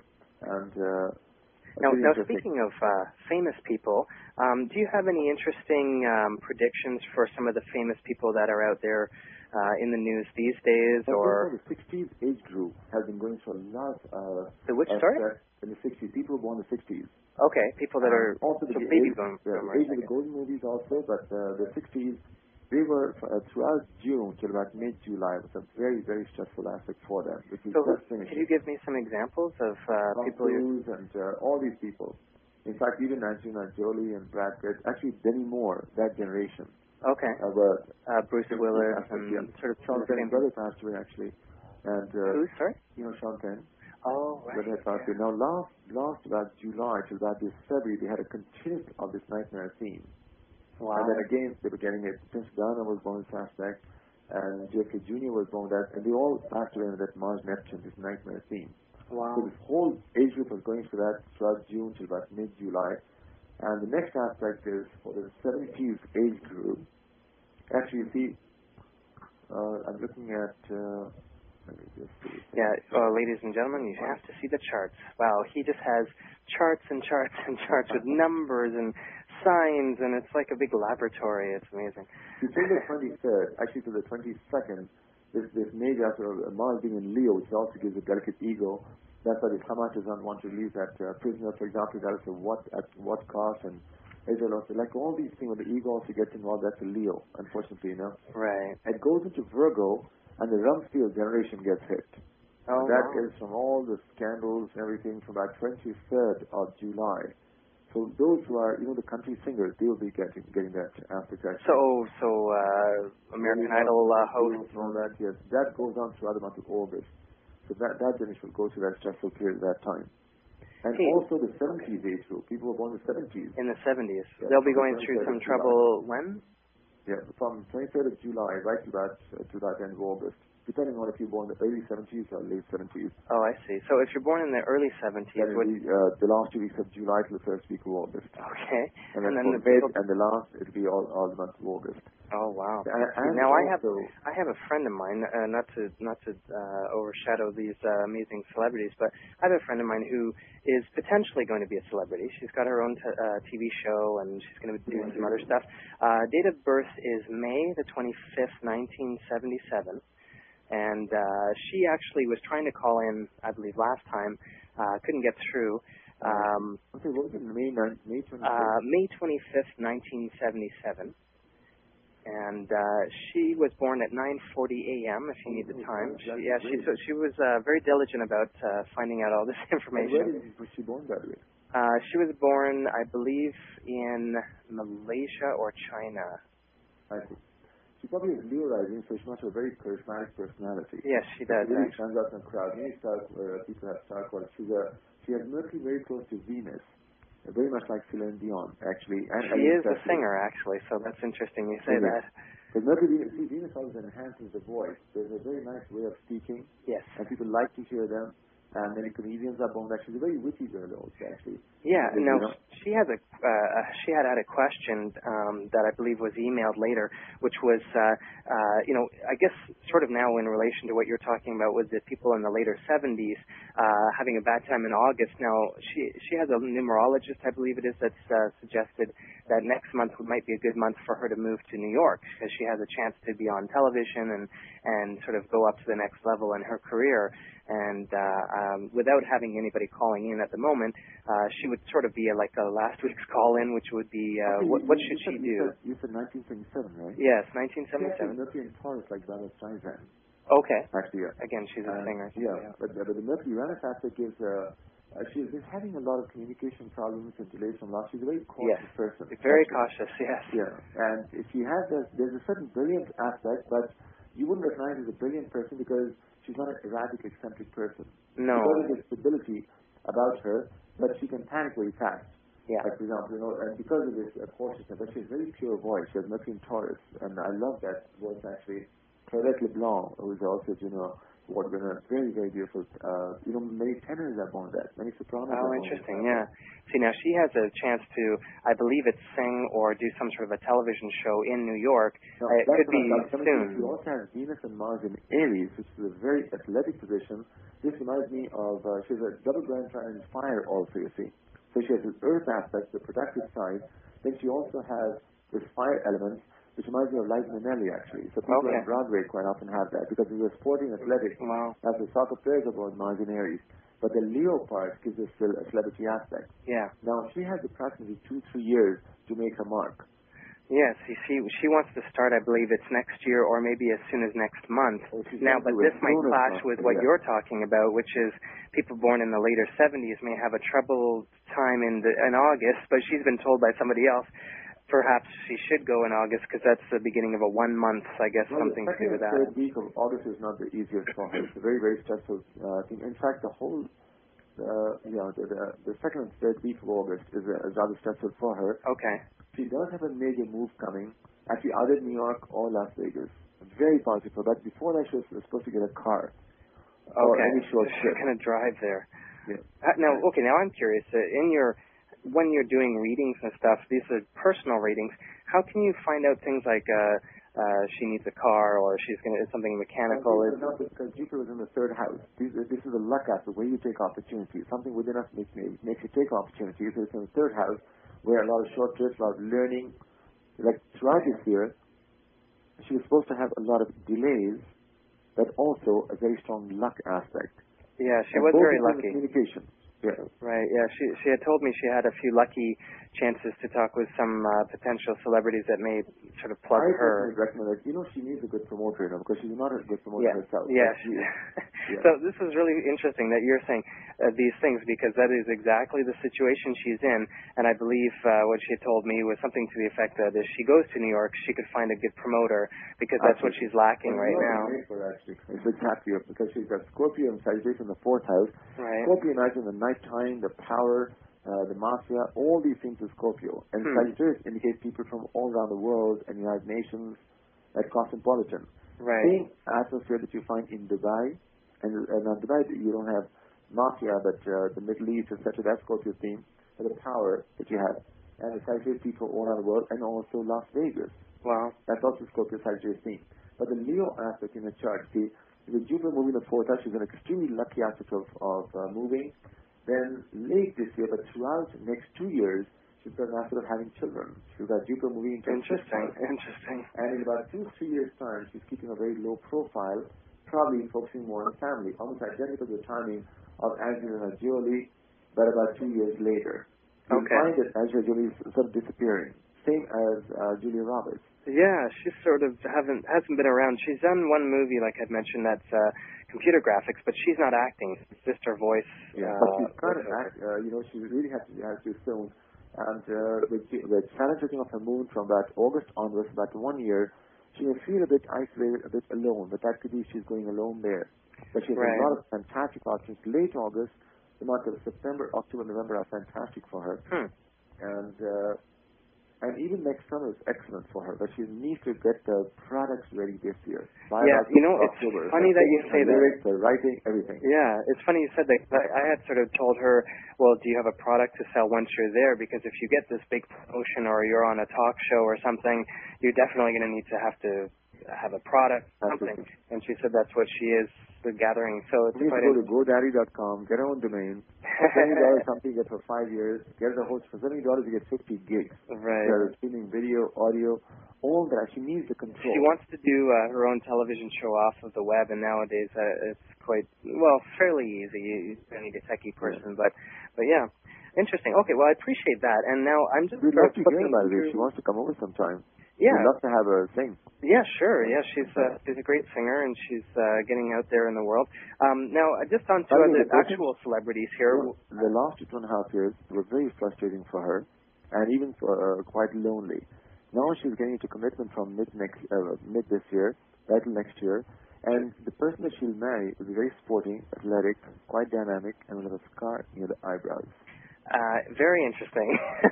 Speaker 1: And uh,
Speaker 2: Now,
Speaker 1: pretty
Speaker 2: now
Speaker 1: interesting.
Speaker 2: speaking of uh, famous people, um, do you have any interesting um, predictions for some of the famous people that are out there uh, in the news these days?
Speaker 1: Well,
Speaker 2: Or
Speaker 1: the sixties age group has been going through a lot uh,
Speaker 2: the which?
Speaker 1: of
Speaker 2: Sorry.
Speaker 1: stress in the sixties. People born in the sixties.
Speaker 2: Okay, people that are
Speaker 1: Um, also
Speaker 2: so
Speaker 1: the
Speaker 2: baby
Speaker 1: age,
Speaker 2: boom.
Speaker 1: the
Speaker 2: boomers,
Speaker 1: age
Speaker 2: I
Speaker 1: of the
Speaker 2: guess.
Speaker 1: golden movies also, but uh, the sixties, they were uh, throughout June till about mid-July was a very, very stressful aspect for them. Which is
Speaker 2: So, who,
Speaker 1: just finished.
Speaker 2: could you give me some examples of uh,
Speaker 1: Tom
Speaker 2: people? You,
Speaker 1: Cruise and uh, all these people. In fact, even Angelina Jolie and Brad Pitt, actually Demi Moore, that generation.
Speaker 2: okay.
Speaker 1: Uh, were
Speaker 2: Uh, Bruce
Speaker 1: Bruce
Speaker 2: Willis
Speaker 1: Aspect,
Speaker 2: and
Speaker 1: yeah.
Speaker 2: sort of
Speaker 1: Sean
Speaker 2: the
Speaker 1: Penn's
Speaker 2: same.
Speaker 1: brother passed away actually, and uh,
Speaker 2: Who? Sorry.
Speaker 1: you know Sean Penn.
Speaker 2: Oh, right.
Speaker 1: Brother had passed away. Now last last about July till about this February, they had a continuance of this nightmare theme.
Speaker 2: Wow.
Speaker 1: And then again, they were getting it. Prince Diana was born this aspect, and J F K Junior was born that, and they all passed away in that Mars Neptune, this nightmare theme.
Speaker 2: Wow.
Speaker 1: So this whole age group was going through that throughout June till about mid-July. And the next aspect is for the seventies age group. Actually, you see, uh, I'm looking at, uh, let me just see.
Speaker 2: Yeah, uh, ladies and gentlemen, you have to see the charts. Wow, he just has charts and charts and charts with numbers and signs, and it's like a big laboratory. It's amazing.
Speaker 1: You till the twenty-third, actually to the twenty-second, this, this major after Mars being in Leo, which also gives a delicate ego. That's why the Hamas does not want to release that uh, prisoner, for example. That is a what at what cost, and Israel also like all these things. When the ego also gets involved, that's a Leo, unfortunately, you know.
Speaker 2: Right.
Speaker 1: It goes into Virgo, and the Rumsfeld generation gets hit.
Speaker 2: Oh,
Speaker 1: that
Speaker 2: wow.
Speaker 1: is from all the scandals and everything from about twenty-third of July. So those who are, you know, the country singers, they will be getting getting that after that.
Speaker 2: So, so uh, American Idol uh, hosts
Speaker 1: and all that. Yes, that goes on throughout the month of August. So that that generation will go through that stressful period at that time. And
Speaker 2: Hey.
Speaker 1: also the seventies age group. People who are born in the seventies.
Speaker 2: In the seventies.
Speaker 1: Yeah,
Speaker 2: They'll be
Speaker 1: from
Speaker 2: going
Speaker 1: the
Speaker 2: through some
Speaker 1: twenty-third of
Speaker 2: trouble when?
Speaker 1: Yeah, from twenty-third of July right to that uh, to that end of August, depending on if you're born in the early seventies or late seventies.
Speaker 2: Oh, I see. So if you're born in the early seventies,
Speaker 1: That will
Speaker 2: would...
Speaker 1: be uh, the last two weeks of July to the first week of August.
Speaker 2: Okay.
Speaker 1: And
Speaker 2: And
Speaker 1: then
Speaker 2: then
Speaker 1: for
Speaker 2: the
Speaker 1: the mid
Speaker 2: people...
Speaker 1: and the last, it'll be all, all the month of August.
Speaker 2: Oh, wow.
Speaker 1: And, and
Speaker 2: now I have
Speaker 1: also,
Speaker 2: I have a friend of mine, uh, not to not to uh, overshadow these uh, amazing celebrities, but I have a friend of mine who is potentially going to be a celebrity. She's got her own t- uh, T V show, and she's going to be doing some other stuff. Uh, date of birth is May the twenty-fifth, nineteen seventy-seven, and uh, she actually was trying to call in, I believe, last time, uh, couldn't get through. Um,
Speaker 1: okay, what was it? May ninth, May twenty-fifth?
Speaker 2: uh, May twenty-fifth, nineteen seventy-seven. And uh, she was born at nine forty a.m. If you need the time. She, yeah, she so she was uh, very diligent about uh, finding out all this information.
Speaker 1: Where was she born, by the way?
Speaker 2: Uh, she was born, I believe, in Malaysia or China.
Speaker 1: I see. She probably is Leo rising, so she must have a very charismatic personality.
Speaker 2: Yes, she does.
Speaker 1: She really
Speaker 2: Actually.
Speaker 1: stands out in the crowd. Many star, uh, people have star qualities. She's a, she has Mercury very close to Venus. Very much like Celine Dion, actually. And
Speaker 2: She is a singer, actually, so that's interesting you say that.
Speaker 1: Because Mercury, see, Venus always enhances the voice. There's a very nice way of speaking.
Speaker 2: Yes.
Speaker 1: And people like to hear them. And many comedians are born. She's a very witty girl, also, actually.
Speaker 2: Yeah,
Speaker 1: you
Speaker 2: no,
Speaker 1: know?
Speaker 2: she has a uh, she had had a question um, that I believe was emailed later, which was, uh, uh, you know, I guess sort of now in relation to what you're talking about with the people in the later seventies uh, having a bad time in August. Now she she has a numerologist, I believe it is, that's uh, suggested that next month might be a good month for her to move to New York because she has a chance to be on television and and sort of go up to the next level in her career. And uh, um, without having anybody calling in at the moment, uh, she would sort of be a, like a last week's call-in, which would be, uh,
Speaker 1: okay,
Speaker 2: what,
Speaker 1: you,
Speaker 2: what
Speaker 1: you
Speaker 2: should
Speaker 1: said,
Speaker 2: she
Speaker 1: you
Speaker 2: do?
Speaker 1: Said, you said nineteen seventy-seven, right?
Speaker 2: Yes, nineteen seventy-seven.
Speaker 1: She Mercury in Taurus, like Barbra Streisand.
Speaker 2: Okay.
Speaker 1: Actually, yeah.
Speaker 2: Again, she's a
Speaker 1: uh,
Speaker 2: singer. So
Speaker 1: yeah,
Speaker 2: yeah.
Speaker 1: But, but the Mercury Uranus aspect is, uh, uh, she's been having a lot of communication problems and delays from last. She's a very cautious
Speaker 2: Yes.
Speaker 1: person.
Speaker 2: Very
Speaker 1: actually.
Speaker 2: cautious, yes.
Speaker 1: Yeah, and if she has this, there's a certain brilliant aspect, but you wouldn't recognize her as a brilliant person because she's not an erratic, eccentric person.
Speaker 2: No.
Speaker 1: Because of the stability about her, but she can panic very fast.
Speaker 2: Yeah.
Speaker 1: Like, for example, you know, and because of this uh, cautiousness, but she has very pure voice. She has Mercury in Taurus, and I love that voice, actually. Claudette LeBlanc, who is also, you know, award winner, very, very beautiful. Uh, you know, many tenors are born that, many sopranos
Speaker 2: Oh,
Speaker 1: are born
Speaker 2: interesting,
Speaker 1: that.
Speaker 2: yeah. See, now she has a chance to, I believe it's sing or do some sort of a television show in New York.
Speaker 1: Now,
Speaker 2: Uh, it
Speaker 1: that's
Speaker 2: could be
Speaker 1: what I'm coming to. She
Speaker 2: soon.
Speaker 1: also has Venus and Mars in Aries, which is a very athletic position. This reminds me of, uh, she's a double grand trine in fire also, you see. So she has this earth aspect, the productive side. Then she also has this fire element, which reminds me of Liza Minnelli, actually. So people
Speaker 2: Okay.
Speaker 1: on Broadway quite often have that because we were sporting athletic.
Speaker 2: Wow.
Speaker 1: As the soccer players are born Mars in Aries. But the Leo part gives us still a celebrity aspect.
Speaker 2: Yeah.
Speaker 1: Now, she has approximately two, three years to make her mark.
Speaker 2: Yes, you see, she wants to start, I believe it's next year or maybe as soon as next month.
Speaker 1: Oh, she's
Speaker 2: Now,
Speaker 1: going
Speaker 2: but
Speaker 1: to
Speaker 2: this
Speaker 1: as
Speaker 2: might
Speaker 1: soon as
Speaker 2: clash
Speaker 1: possible,
Speaker 2: with what
Speaker 1: yeah.
Speaker 2: you're talking about, which is people born in the later seventies may have a troubled time in, the, in August, but she's been told by somebody else perhaps she should go in August because that's the beginning of a one month, I guess,
Speaker 1: Well,
Speaker 2: something to do with
Speaker 1: the
Speaker 2: that.
Speaker 1: third week of August is not the easiest for her. It's a very, very stressful uh, thing. In fact, the whole, uh, you know, the, the, the second and third week of August is, uh, is rather stressful for her.
Speaker 2: Okay.
Speaker 1: she does have a major move coming, actually either New York or Las Vegas. Very positive for that. Before that, she was supposed to get a car or
Speaker 2: Okay.
Speaker 1: any short
Speaker 2: She's
Speaker 1: trip.
Speaker 2: going to drive there.
Speaker 1: Yeah.
Speaker 2: Uh, now, okay, now I'm curious. Uh, in your when you're doing readings and stuff, these are personal readings. How can you find out things like uh, uh, she needs a car or she's going to something mechanical?
Speaker 1: Well, not because Jupiter was in the third house. This, this is the luck aspect where you take opportunities. Something within us makes, makes you take opportunities. It's in the third house where a lot of short trips, a lot of learning. Like throughout this year, she was supposed to have a lot of delays, but also a very strong luck aspect.
Speaker 2: Yeah, she
Speaker 1: and
Speaker 2: was
Speaker 1: both
Speaker 2: very
Speaker 1: in
Speaker 2: lucky.
Speaker 1: Communication. Yeah.
Speaker 2: Right, yeah. She she had told me she had a few lucky chances to talk with some uh, potential celebrities that may sort of plug
Speaker 1: I
Speaker 2: her.
Speaker 1: personally recommend that. You know, she needs a good promoter, you know, because she's not a good promoter
Speaker 2: Yeah.
Speaker 1: herself.
Speaker 2: Yes.
Speaker 1: She, yeah.
Speaker 2: So this is really interesting that you're saying uh, these things because that is exactly the situation she's in. And I believe uh, what she told me was something to the effect that if she goes to New York, she could find a good promoter because that's what she's lacking
Speaker 1: well,
Speaker 2: right
Speaker 1: New York
Speaker 2: now.
Speaker 1: is great for her, actually. It's exactly it, because she's got Scorpio and Sagittarius in the fourth house.
Speaker 2: Right.
Speaker 1: Scorpio imagine the nighttime, the power, uh, the mafia, all these things is Scorpio. And
Speaker 2: Hmm.
Speaker 1: Sagittarius indicate people from all around the world and United Nations, like cosmopolitan.
Speaker 2: Right.
Speaker 1: Same atmosphere that you find in Dubai. And, and in Dubai, you don't have mafia, but uh, the Middle East, et cetera, that's Scorpio theme. But the power that you have. And the Sagittarius people all around the world, and also Las Vegas.
Speaker 2: Wow.
Speaker 1: That's also Scorpio Sagittarius theme. But the Leo aspect in the chart, see, with Jupiter moving the fourth house, she's an extremely lucky aspect of, of uh, moving. Then late this year, but throughout the next two years, she's got an aspect of having children. She's got Jupiter moving into
Speaker 2: Interesting. Interesting.
Speaker 1: and in about two, three years' time, she's keeping a very low profile, probably focusing more on family, almost identical to the timing of Angelina Jolie, but about two years later. You'll
Speaker 2: Okay.
Speaker 1: find that Angelina Jolie is sort of disappearing. Same as uh, Julia Roberts.
Speaker 2: Yeah, she's sort of haven't hasn't been around. She's done one movie, like I'd mentioned, that's uh, computer graphics, but she's not acting. It's just her voice.
Speaker 1: Yeah,
Speaker 2: uh,
Speaker 1: but she's kind of,
Speaker 2: voiceover.
Speaker 1: act, uh, you know, she really has to, has to film. And uh, with, with Saturn taking off her moon from about August onwards, about one year, she may feel a bit isolated, a bit alone, but that could be she's going alone there. But she has
Speaker 2: Right.
Speaker 1: a lot of fantastic options. Late August, the month of September, October, November are fantastic for her.
Speaker 2: Hmm.
Speaker 1: And uh, and even next summer is excellent for her, but she needs to get the products ready this year. By
Speaker 2: Yeah,
Speaker 1: about
Speaker 2: you know, it's
Speaker 1: October.
Speaker 2: funny that you say
Speaker 1: the
Speaker 2: that.
Speaker 1: lyrics, the writing, everything.
Speaker 2: Yeah, it's funny you said that. I, I had sort of told her, well, do you have a product to sell once you're there? Because if you get this big promotion or you're on a talk show or something, you're definitely going to need to have to have a product, something.
Speaker 1: Absolutely.
Speaker 2: And she said that's what she is gathering. So it's
Speaker 1: You need
Speaker 2: quite
Speaker 1: to go to
Speaker 2: interesting.
Speaker 1: GoDaddy dot com, get her own domain, seventy dollars something you get for five years, get her the host for seventy dollars you get fifty gigs.
Speaker 2: Right.
Speaker 1: You're streaming video, audio, all that. She needs the control.
Speaker 2: She wants to do uh, her own television show off of the web, and nowadays uh, it's quite, well, fairly easy. You, you don't need a techie person, yeah. but but yeah, interesting. Okay, well, I appreciate that. And now I'm just
Speaker 1: We'd
Speaker 2: sort
Speaker 1: love
Speaker 2: of
Speaker 1: to hear
Speaker 2: flipping
Speaker 1: about it
Speaker 2: through-
Speaker 1: if she wants to come over sometime.
Speaker 2: Yeah.
Speaker 1: We'd love to have her sing.
Speaker 2: Yeah, sure. Yeah, she's uh, she's a great singer, and she's uh, getting out there in the world. Um, now, uh, just on to
Speaker 1: By the way,
Speaker 2: other
Speaker 1: the person-
Speaker 2: actual celebrities here.
Speaker 1: Well, the last two and a half years were very frustrating for her, and even for uh, quite lonely. Now she's getting into commitment from mid next uh, mid this year, right till next year, and the person that she'll marry will be very sporty, athletic, quite dynamic, and will have a scar near the eyebrows.
Speaker 2: Uh, very interesting.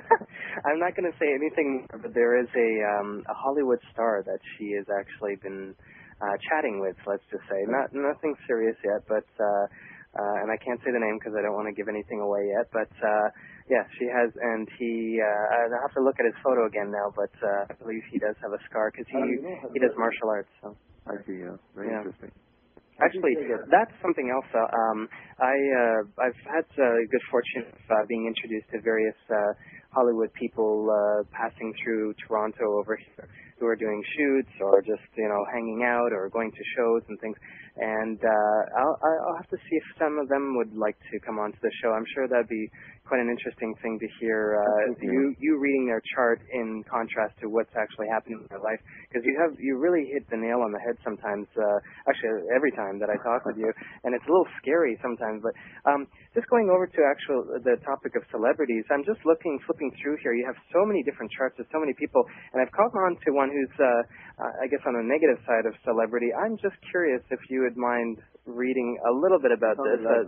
Speaker 2: I'm not going to say anything, but there is a um, a Hollywood star that she has actually been uh, chatting with. Let's just say, not nothing serious yet, but uh, uh, and I can't say the name because I don't want to give anything away yet. But uh, yeah, she has, and he. Uh, I have to look at his photo again now, but uh, I believe he does have a scar because he
Speaker 1: Oh, you know,
Speaker 2: he does martial arts. So.
Speaker 1: I see. Yeah, very
Speaker 2: Yeah.
Speaker 1: interesting.
Speaker 2: Actually, that's something else. Uh, um, I uh, I've had uh, good fortune of uh, being introduced to various uh, Hollywood people uh, passing through Toronto over here who are doing shoots or just you know hanging out or going to shows and things. And uh, I'll I'll have to see if some of them would like to come onto the show. I'm sure that'd be quite an interesting thing to hear. Uh, you you reading their chart in contrast to what's actually happening in their life, because you have you really hit the nail on the head sometimes. Uh, actually, every time that I talk with you, and it's a little scary sometimes. But um, just going over to actual the topic of celebrities, I'm just looking flipping through here. You have so many different charts of so many people, and I've caught on to one who's uh, uh, I guess on the negative side of celebrity. I'm just curious if you would mind reading a little bit about
Speaker 1: Oh,
Speaker 2: this. Uh,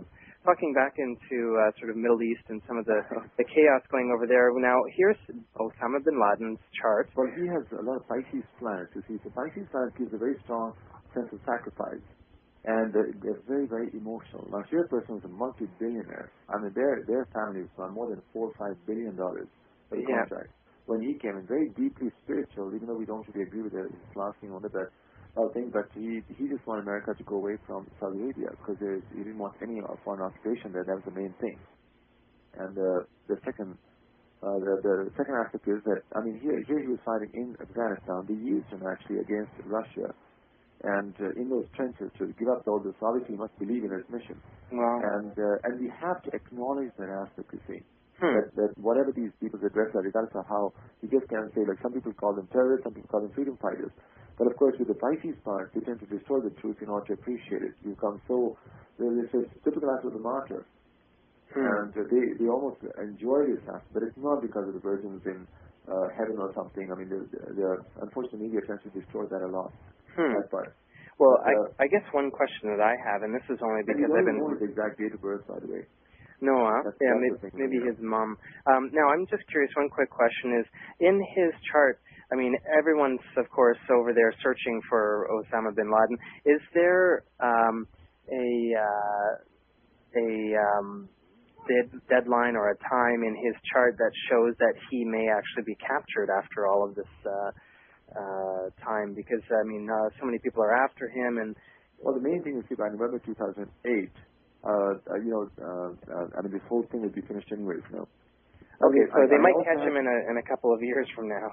Speaker 2: talking back into uh, sort of Middle East and some of the, the chaos going over there. Now, here's Osama bin Laden's chart.
Speaker 1: Well, he has a lot of Pisces planets. You see, so Pisces planet gives a very strong sense of sacrifice, and uh, they're very, very emotional. Now, here a person was a multi-billionaire. I mean, their their family was more than four or five billion dollars for the
Speaker 2: Yeah.
Speaker 1: contract. When he came in, very deeply spiritual, even though we don't really agree with his last thing on the bed. Uh, thing, but he he just wanted America to go away from Saudi Arabia because he didn't want any uh, foreign occupation there. That was the main thing. And uh, the second uh, the, the second aspect is that I mean here here he was fighting in Afghanistan. They used him actually against Russia, and uh, in those trenches to give up all this. Obviously, he must believe in his mission.
Speaker 2: Wow.
Speaker 1: And uh, and we have to acknowledge that aspect. You see.
Speaker 2: Hmm.
Speaker 1: That, that whatever these people's address are, regardless of how you just can't say, like some people call them terrorists, some people call them freedom fighters. But of course, with the Pisces part, they tend to destroy the truth in order to appreciate it. You become so, it's a typical act of the martyr.
Speaker 2: Hmm.
Speaker 1: And uh, they, they almost enjoy this act, but it's not because of the virgins in uh, heaven or something. I mean, the, the unfortunately, media tends to destroy that a lot,
Speaker 2: Hmm.
Speaker 1: that part.
Speaker 2: Well,
Speaker 1: But, uh,
Speaker 2: I, I guess one question that I have, and this is only
Speaker 1: and
Speaker 2: because
Speaker 1: you don't
Speaker 2: I've
Speaker 1: even
Speaker 2: been...
Speaker 1: know his exact date of birth, by the way.
Speaker 2: Noah,
Speaker 1: That's,
Speaker 2: yeah,
Speaker 1: that's
Speaker 2: maybe,
Speaker 1: the thing,
Speaker 2: maybe
Speaker 1: you know.
Speaker 2: his mom. Um, now, I'm just curious, one quick question is, in his chart, I mean, everyone's, of course, over there searching for Osama bin Laden. Is there um, a, uh, a um, dead, deadline or a time in his chart that shows that he may actually be captured after all of this uh, uh, time? Because, I mean, uh, so many people are after him. And
Speaker 1: Well, the main thing is, see, by November two thousand eight, Uh, uh, you know, uh, uh, I mean, this whole thing will be finished anyways, you know.
Speaker 2: Okay,
Speaker 1: I
Speaker 2: so
Speaker 1: mean,
Speaker 2: they
Speaker 1: I, I
Speaker 2: might
Speaker 1: also
Speaker 2: catch
Speaker 1: have,
Speaker 2: him in a in a couple of years from now.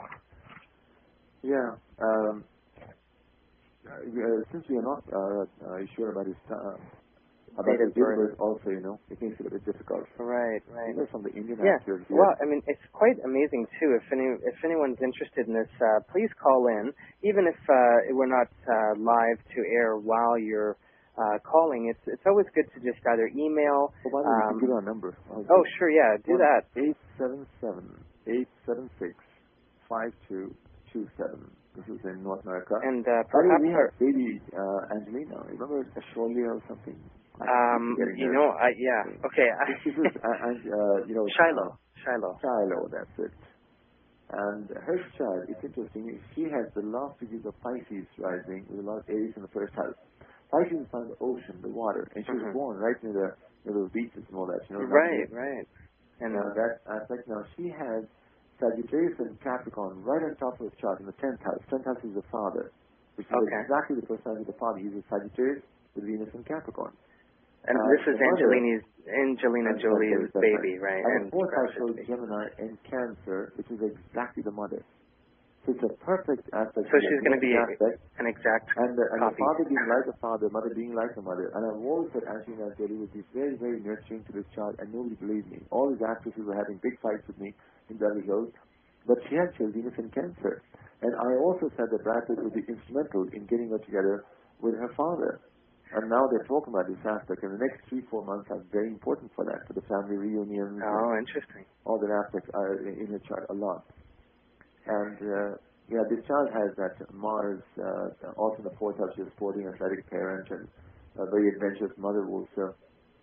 Speaker 1: Yeah. Um, uh, since we are not uh, uh, sure about his uh, about
Speaker 2: Date
Speaker 1: his
Speaker 2: of birth.
Speaker 1: birth also, you know, it makes it a bit difficult.
Speaker 2: Right, right.
Speaker 1: Even from the Indian
Speaker 2: Yeah.
Speaker 1: actors here.
Speaker 2: Well, I mean, it's quite amazing too. If any if anyone's interested in this, uh, please call in. Even if uh, we're not uh, live to air while you're uh, calling, it's it's always good to just either email.
Speaker 1: Oh, by the way, you
Speaker 2: Um,
Speaker 1: can give our number.
Speaker 2: oh, sure, yeah, do that.
Speaker 1: eight seven seven, eight seven six, five two two seven. This is in North America.
Speaker 2: And uh,
Speaker 1: By the way,
Speaker 2: perhaps
Speaker 1: we
Speaker 2: our,
Speaker 1: have baby uh, Angelina. Remember Asholia or something? I
Speaker 2: um,
Speaker 1: keep forgetting
Speaker 2: you
Speaker 1: her
Speaker 2: know, I yeah,
Speaker 1: name.
Speaker 2: okay,
Speaker 1: This is, uh, uh, you know,
Speaker 2: Shiloh, Shiloh.
Speaker 1: Shiloh, that's it. And her child, it's interesting, she has the last degrees of Pisces rising with a lot of Aries in the first house. Pisces is found in the ocean, the water, and she was
Speaker 2: Mhm.
Speaker 1: born right near the, near those beaches and all that, you know.
Speaker 2: Right,
Speaker 1: nothing-
Speaker 2: right.
Speaker 1: And
Speaker 2: And
Speaker 1: uh, that aspect, now she has Sagittarius and Capricorn right on top of the chart in the tenth house. tenth house is the father, which is
Speaker 2: Okay.
Speaker 1: exactly the personality of the father. He's a Sagittarius with Venus and Capricorn.
Speaker 2: and
Speaker 1: Uh,
Speaker 2: this is
Speaker 1: the mother-
Speaker 2: Angelina's Angelina
Speaker 1: And
Speaker 2: Jolie's
Speaker 1: that's
Speaker 2: baby, right?
Speaker 1: And the fourth house
Speaker 2: Brad
Speaker 1: shows
Speaker 2: Pitt's baby.
Speaker 1: Gemini and Cancer, which is exactly the mother. So it's a perfect aspect.
Speaker 2: So she's going to be
Speaker 1: aspect.
Speaker 2: an exact
Speaker 1: And, the, and the
Speaker 2: copy.
Speaker 1: father being like the father, mother being like the mother. And I've always said Angelina Jolie would be very, very nurturing to this child, and nobody believed me. All these actresses were having big fights with me in Beverly Hills, but she had Venus and Cancer. And I also said that Brad Pitt would be instrumental in getting her together with her father. And now they're talking about this aspect, and the next three, four months are very important for that, for the family reunions.
Speaker 2: Oh, interesting.
Speaker 1: All that aspects are in the chart a lot. And, uh, yeah, this child has that Mars, uh, also in the fourth house, she's a sporting, athletic parent, and a very adventurous mother also.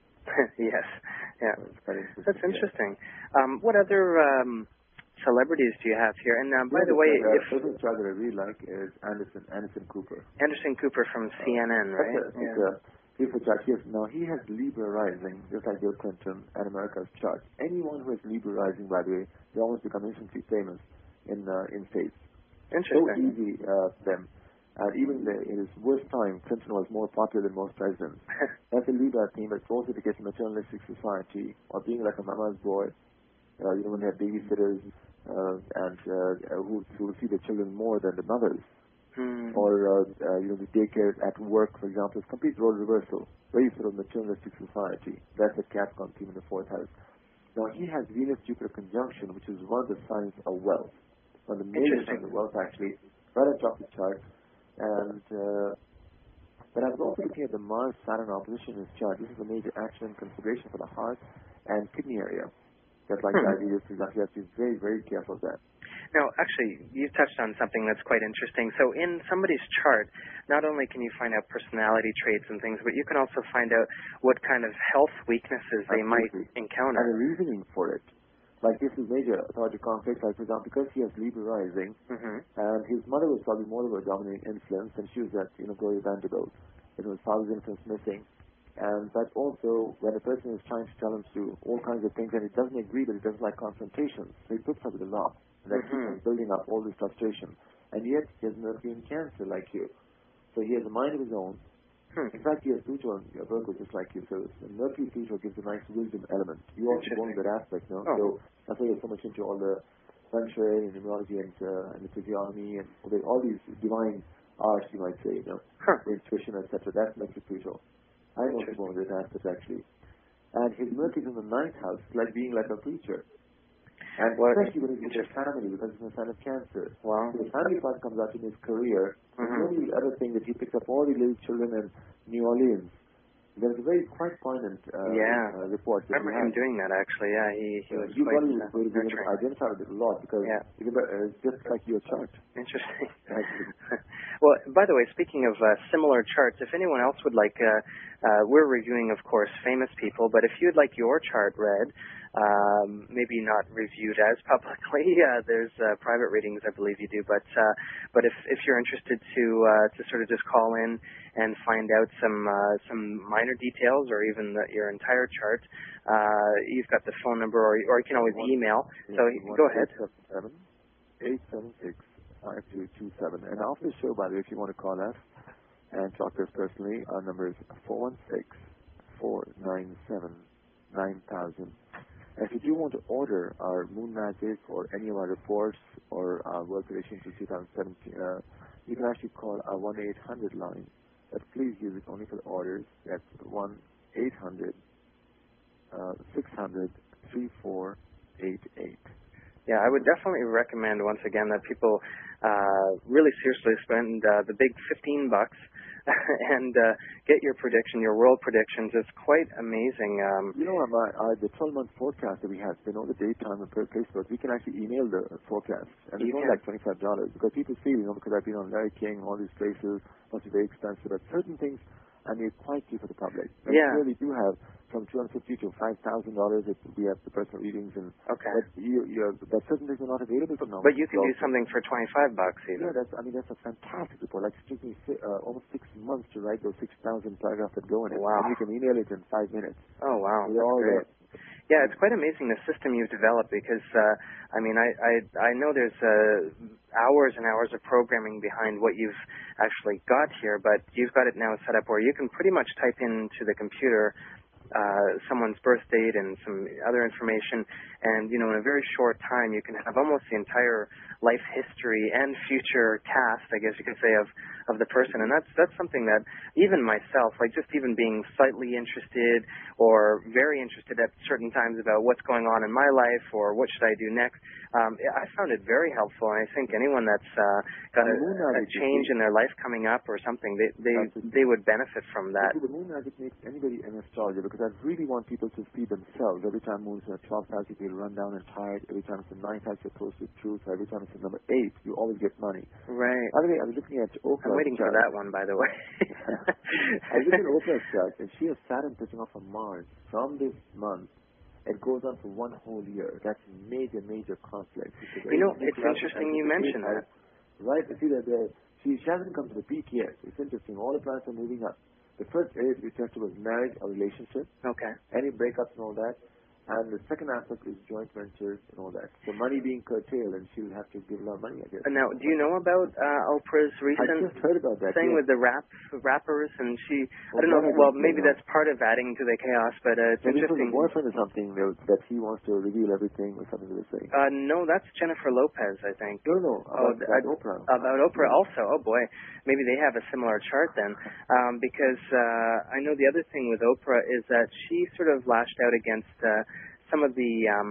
Speaker 2: Yes, yeah.
Speaker 1: So it's quite interesting.
Speaker 2: That's
Speaker 1: yeah.
Speaker 2: interesting. Um, what other um, celebrities do you have here? And uh, by
Speaker 1: Yeah,
Speaker 2: the way,
Speaker 1: uh,
Speaker 2: if
Speaker 1: the child that I really like is Anderson, Anderson Cooper.
Speaker 2: Anderson Cooper from C N N, right?
Speaker 1: That's a, it's a beautiful chart. He has, now, he has Libra rising, just like Bill Clinton and America's chart. Anyone who has Libra rising, by the way, they almost become instantly famous in uh, in states. So
Speaker 2: Interesting.
Speaker 1: easy uh, them. And even the, in his worst time, Clinton was more popular than most presidents. That's a Libra theme, but it's also because of materialistic society, or being like a mama's boy. Uh, you know, when they have babysitters, uh, and uh, who, who see the children more than the mothers.
Speaker 2: Hmm.
Speaker 1: Or, uh, uh, you know, the daycare at work, for example, is complete role reversal. Very sort of materialistic society. That's a Capricorn theme in the fourth house. Now, he has Venus-Jupiter conjunction, which is one of the signs of wealth. One of the major signs of wealth, actually, right on top of the chart. And, uh, but I was also looking at the Mars-Saturn opposition in his chart. This is a major action and consideration for the heart and kidney area. Just like
Speaker 2: Hmm.
Speaker 1: diabetes, for example, you have to be very, very careful of that.
Speaker 2: Now, actually, you touched on something that's quite interesting. So in somebody's chart, not only can you find out personality traits and things, but you can also find out what kind of health weaknesses they might
Speaker 1: Absolutely.
Speaker 2: encounter.
Speaker 1: And the reasoning for it. Like this is major authority conflict, like for example, because he has Libra rising,
Speaker 2: Mm-hmm.
Speaker 1: and his mother was probably more of a dominating influence, and she was that, you know, Gloria Vanderbilt. It was father's influence missing. And but also, when a person is trying to tell him to do all kinds of things and he doesn't agree, but he doesn't like confrontations, so he puts up with a lot. And that
Speaker 2: Mm-hmm.
Speaker 1: keeps on building up all this frustration. And yet, he has Mercury in Cancer like you. So he has a mind of his own.
Speaker 2: Hmm.
Speaker 1: In fact, he has Pluto and your Virgo just like you. So Mercury Pluto gives a nice wisdom element. You also born with that aspect, no?
Speaker 2: Oh.
Speaker 1: So that's why you're so much into all the feng shui and numerology and, uh, and the physiognomy and all, the, all these divine arts, you might say, you know,
Speaker 2: Huh.
Speaker 1: intuition, et cetera. That's Mercury Pluto. I'm also born with that aspect, actually. And his Mercury is in the ninth house, it's like being like a preacher. And
Speaker 2: What?
Speaker 1: especially when he's with his family, because he's a sign of Cancer.
Speaker 2: Wow.
Speaker 1: So the family part comes out in his career.
Speaker 2: Mm-hmm.
Speaker 1: And the only other thing that he picks up all the little children in New Orleans. There's a very quite poignant uh,
Speaker 2: Yeah.
Speaker 1: uh, report
Speaker 2: I
Speaker 1: that
Speaker 2: remember
Speaker 1: he
Speaker 2: him
Speaker 1: had.
Speaker 2: doing that, actually. Yeah, he, he
Speaker 1: Uh,
Speaker 2: was
Speaker 1: you
Speaker 2: quite
Speaker 1: probably
Speaker 2: uh,
Speaker 1: would have
Speaker 2: nurturing.
Speaker 1: identified with it a lot because
Speaker 2: Yeah.
Speaker 1: even, uh, it's just like your chart.
Speaker 2: Interesting.
Speaker 1: Actually.
Speaker 2: Well, by the way, speaking of uh, similar charts, if anyone else would like, uh, uh, we're reviewing, of course, famous people, but if you'd like your chart read, um, maybe not reviewed as publicly, uh, there's uh, private readings, I believe you do, but uh, but if, if you're interested to uh, to sort of just call in and find out some uh, some minor details or even the, your entire chart, uh, you've got the phone number, or, or you can always email. So go ahead.
Speaker 1: eight seven six, five two two seven. And after the show, by the way, if you want to call us and talk to us personally, our number is four one six, four nine seven, nine thousand. And if you do want to order our Moon Magic or any of our reports or our work relation to two thousand seventeen, uh, you can actually call our one eight hundred line. But please use it only for the orders. That's one eight hundred, six hundred, three four eight eight.
Speaker 2: Yeah, I would definitely recommend, once again, that people uh, really seriously spend uh, the big fifteen bucks and uh, get your prediction, your world predictions. It's quite amazing. Um,
Speaker 1: You know, um, uh, the twelve-month forecast that we have, you know, the daytime and per Facebook, we can actually email the forecast. And it's
Speaker 2: You
Speaker 1: only
Speaker 2: can.
Speaker 1: like twenty-five dollars because people feel, you know, because I've been on Larry King, all these places, must be very expensive. But certain things, I mean, it's quite cheap for the public. And
Speaker 2: Yeah.
Speaker 1: we really do have from two hundred fifty dollars to five thousand dollars that we have the personal readings. And
Speaker 2: Okay.
Speaker 1: But, you, you but certain things are not available for now.
Speaker 2: But you can do something for twenty-five bucks even.
Speaker 1: Yeah, that's, I mean, that's a fantastic report. Like, it took me uh, almost six months to write those six thousand paragraphs that go in it.
Speaker 2: Wow.
Speaker 1: And you can email it in five minutes.
Speaker 2: Oh, wow.
Speaker 1: With
Speaker 2: That's
Speaker 1: all
Speaker 2: great.
Speaker 1: the,
Speaker 2: Yeah, it's quite amazing the system you've developed because, uh, I mean, I, I, I know there's uh, hours and hours of programming behind what you've actually got here, but you've got it now set up where you can pretty much type into the computer uh, someone's birth date and some other information, and, you know, in a very short time you can have almost the entire life history and future cast, I guess you could say, of, of the person. And that's that's something that even myself, like just even being slightly interested or very interested at certain times about what's going on in my life or what should I do next, um, I found it very helpful. And I think anyone that's uh, got a, a change in their life coming up or something, they they, they would benefit from that.
Speaker 1: The moon magic makes anybody an astrologer because I really want people to see themselves. Every time moon's in a twelfth house, you feel run down and tired. Every time it's in ninth house, you're close to truth. Every time it's in number eight, you always get money.
Speaker 2: Right.
Speaker 1: By the way, I was looking at Oprah's
Speaker 2: I'm waiting
Speaker 1: chart.
Speaker 2: for that one, by the way.
Speaker 1: I was looking at Oprah's chart, and she has Saturn touching off on Mars from this month. It goes on for one whole year. That's major, major conflict.
Speaker 2: You know, it's interesting you mention that.
Speaker 1: Right? See that the she, she hasn't come to the peak yet. It's interesting. All the planets are moving up. The first area to be tested was marriage or relationship.
Speaker 2: Okay.
Speaker 1: Any breakups and all that. And the second aspect is joint ventures and all that. So money being curtailed, and she'll have to give a lot of money, I guess.
Speaker 2: Now, do you know about uh, Oprah's recent
Speaker 1: I just heard about that,
Speaker 2: thing
Speaker 1: yes.
Speaker 2: with the rap rappers? And she,
Speaker 1: Well,
Speaker 2: I don't know,
Speaker 1: that I
Speaker 2: well,
Speaker 1: don't
Speaker 2: maybe
Speaker 1: know.
Speaker 2: that's part of adding to the chaos, but uh, it's
Speaker 1: So this was
Speaker 2: interesting.
Speaker 1: a boyfriend or something that, that he wants to reveal everything or something to say.
Speaker 2: Uh, no, that's Jennifer Lopez, I think.
Speaker 1: No, no,
Speaker 2: Oh,
Speaker 1: about, about
Speaker 2: uh,
Speaker 1: Oprah.
Speaker 2: About Oprah also. Oh boy, maybe they have a similar chart then. Um, because uh, I know the other thing with Oprah is that she sort of lashed out against uh, some of the um,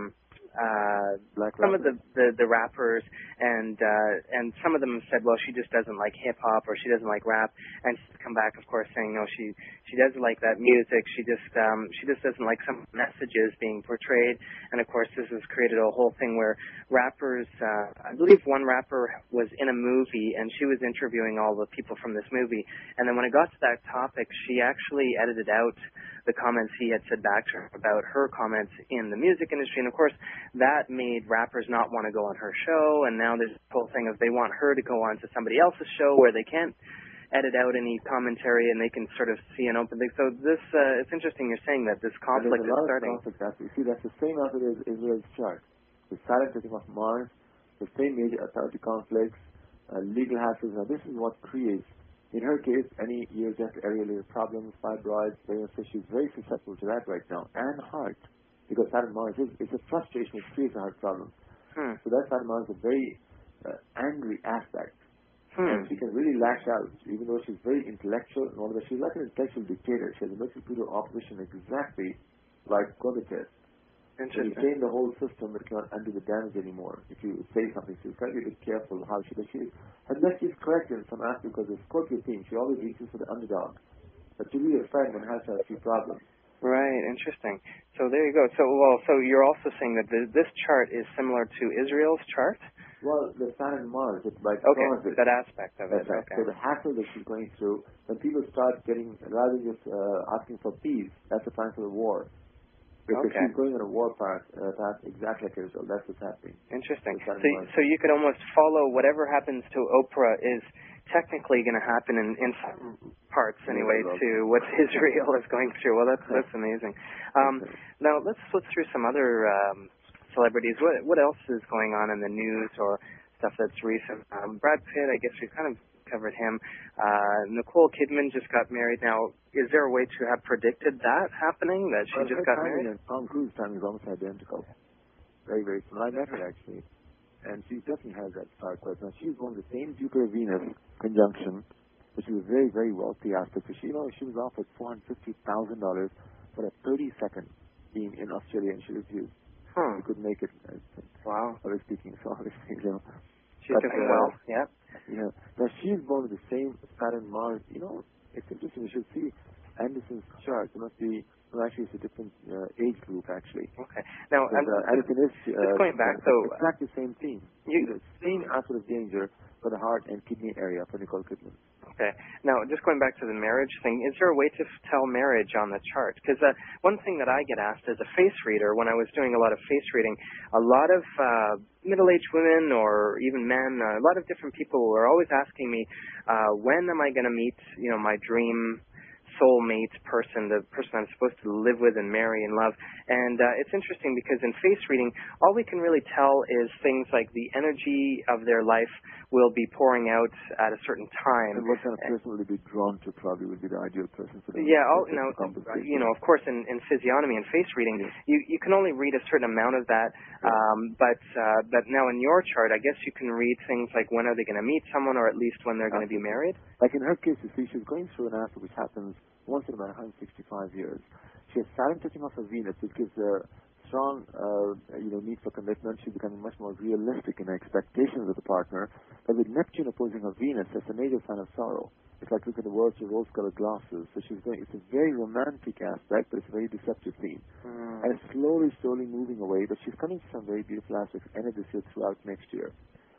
Speaker 2: uh,
Speaker 1: Black
Speaker 2: some of
Speaker 1: rappers?
Speaker 2: the, the, the rappers, and uh, and some of them said, well, she just doesn't like hip hop or she doesn't like rap, and she's come back, of course, saying no, she she does like that music. She just um, she just doesn't like some messages being portrayed, and of course, this has created a whole thing where rappers. Uh, I believe one rapper was in a movie, and she was interviewing all the people from this movie, and then when it got to that topic, she actually edited out the comments he had said back to her about her comments in the music industry, and of course that made rappers not want to go on her show, and now there's this whole thing of they want her to go on to somebody else's show where they can't edit out any commentary and they can sort of see an open thing. So this, uh, it's interesting you're saying that this conflict
Speaker 1: There's a
Speaker 2: is
Speaker 1: lot
Speaker 2: starting.
Speaker 1: of conflict. Actually. See, that's the same outfit as Israel's chart. The silent setting of Mars, the same major authority conflicts, uh, legal hassles. Now this is what creates, in her case, any year death, area problems, fibroids, so she's very susceptible to that right now, and heart. Because Saturn Mars is it's a frustration which creates a heart problem.
Speaker 2: Hmm.
Speaker 1: So that Saturn Mars is a very uh, angry aspect.
Speaker 2: Hmm.
Speaker 1: And she can really lash out, even though she's very intellectual and all of that. She's like an intellectual dictator. She has a military opposition exactly like Gorbachev. When you
Speaker 2: Interesting.
Speaker 1: change the whole system, it cannot undo the damage anymore. If you say something, so you've got to be a bit careful how she does. She, unless she's correct in some aspect, because the Scorpio theme, she always reaches for the underdog. But to be a friend and has a few problems.
Speaker 2: Right, interesting. So there you go. So well, so you're also saying that the, this chart is similar to Israel's chart?
Speaker 1: Well, the Sun and Mars, it's like
Speaker 2: Okay,
Speaker 1: transit.
Speaker 2: that aspect of
Speaker 1: That's
Speaker 2: it.
Speaker 1: right.
Speaker 2: Okay.
Speaker 1: So the hassle that she's going through, when people start getting, rather than just uh, asking for peace, that's the time for the war. Because
Speaker 2: Okay.
Speaker 1: she's going on a war path, uh, path exactly like Israel. That's what's happening.
Speaker 2: Interesting.
Speaker 1: The Sun
Speaker 2: So,
Speaker 1: and Mars.
Speaker 2: so you could almost follow whatever happens to Oprah is technically going to happen in, in some parts anyway to what Israel is going through. Well, that's that's amazing. Um, now let's flip through some other um, celebrities. What what else is going on in the news or stuff that's recent? Um, Brad Pitt, I guess we kind of covered him. Uh, Nicole Kidman just got married. Now, is there a way to have predicted that happening? That she
Speaker 1: well,
Speaker 2: just
Speaker 1: her
Speaker 2: got
Speaker 1: timing
Speaker 2: married?
Speaker 1: and Tom Cruise timing is almost identical. Very, very similar. I met her actually. And she definitely has that star quest. Now, she's on the same Jupiter-Venus conjunction, which is a very, very wealthy aspect. So she, you know, she was offered four hundred fifty thousand dollars for a thirty-second being in Australia, and she refused.
Speaker 2: Hmm.
Speaker 1: She couldn't make it. Uh,
Speaker 2: Wow.
Speaker 1: Always speaking, so obviously, you know.
Speaker 2: She's
Speaker 1: But,
Speaker 2: doing
Speaker 1: uh,
Speaker 2: well. Yeah.
Speaker 1: Yeah. Now, she's born with the same Saturn Mars. You know, it's interesting. You should see Anderson's chart. It must be, well, actually, it's a different uh, age group, actually.
Speaker 2: Okay. Now,
Speaker 1: Because,
Speaker 2: I'm
Speaker 1: uh, Anderson is uh,
Speaker 2: just going back, so
Speaker 1: exactly the same theme.
Speaker 2: you,
Speaker 1: The same aspect of danger for the heart and kidney area for Nicole Kidman.
Speaker 2: okay. Now, just going back to the marriage thing, is there a way to f- tell marriage on the chart? Because uh, one thing that I get asked as a face reader, when I was doing a lot of face reading, a lot of uh, middle-aged women or even men, uh, a lot of different people were always asking me, uh, when am I going to meet, you know, my dream soulmate person, the person I'm supposed to live with and marry and love. And uh, it's interesting because in face reading, all we can really tell is things like the energy of their life will be pouring out at a certain time.
Speaker 1: And what kind of person would they be drawn to probably would be the ideal person for them?
Speaker 2: Yeah, all,
Speaker 1: to
Speaker 2: you know,
Speaker 1: compensate.
Speaker 2: you know, of course, in, in physiognomy and face reading,
Speaker 1: Yeah.
Speaker 2: you, you can only read a certain amount of that. Um, but uh, but now in your chart, I guess you can read things like when are they going to meet someone, or at least when they're going to be married.
Speaker 1: Like in her case, you see, she's going through an aspect which happens once in about one hundred sixty-five years. She has Saturn touching off her Venus, which gives her strong, uh, you know, need for commitment. She's becoming much more realistic in her expectations of the partner. But with Neptune opposing her Venus, that's a major sign of sorrow. It's like looking at the world through rose-colored glasses. So she's going. It's a very romantic aspect, but it's a very deceptive theme.
Speaker 2: Mm.
Speaker 1: And it's slowly, slowly moving away. But she's coming to some very beautiful aspects end of this year throughout next year.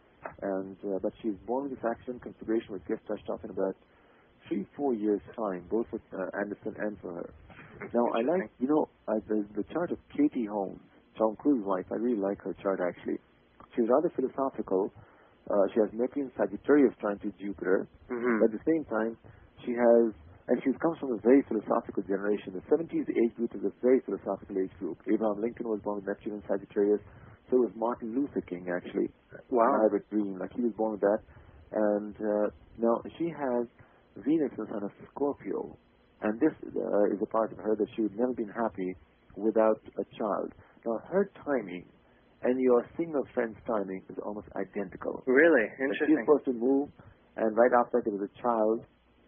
Speaker 1: And uh, but she's born with this action configuration, which gets touched off in about three, four years' time, both for uh, Anderson and for her. Now, I like, you know, uh, the, the chart of Katie Holmes, Tom Cruise's wife. I really like her chart, actually. She's rather philosophical. Uh, she has Mercury in Sagittarius trying to Jupiter.
Speaker 2: Mm-hmm.
Speaker 1: But at the same time, she has, and she comes from a very philosophical generation. The seventies age group is a very philosophical age group. Abraham Lincoln was born with Neptune in Sagittarius. So was Martin Luther King, actually.
Speaker 2: Wow.
Speaker 1: I have a dream. Like, he was born with that. And uh, now, she has Venus in sign of Scorpio. And this uh, is a part of her that she would never been happy without a child. Now, her timing and your single friend's timing is almost identical.
Speaker 2: Really?
Speaker 1: She's
Speaker 2: Interesting.
Speaker 1: supposed to move, and right after that, there was a child.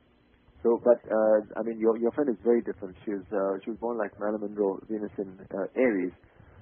Speaker 1: So, but, uh, I mean, your your friend is very different. She's, uh, she was born like Marilyn Monroe, Venus in uh, Aries.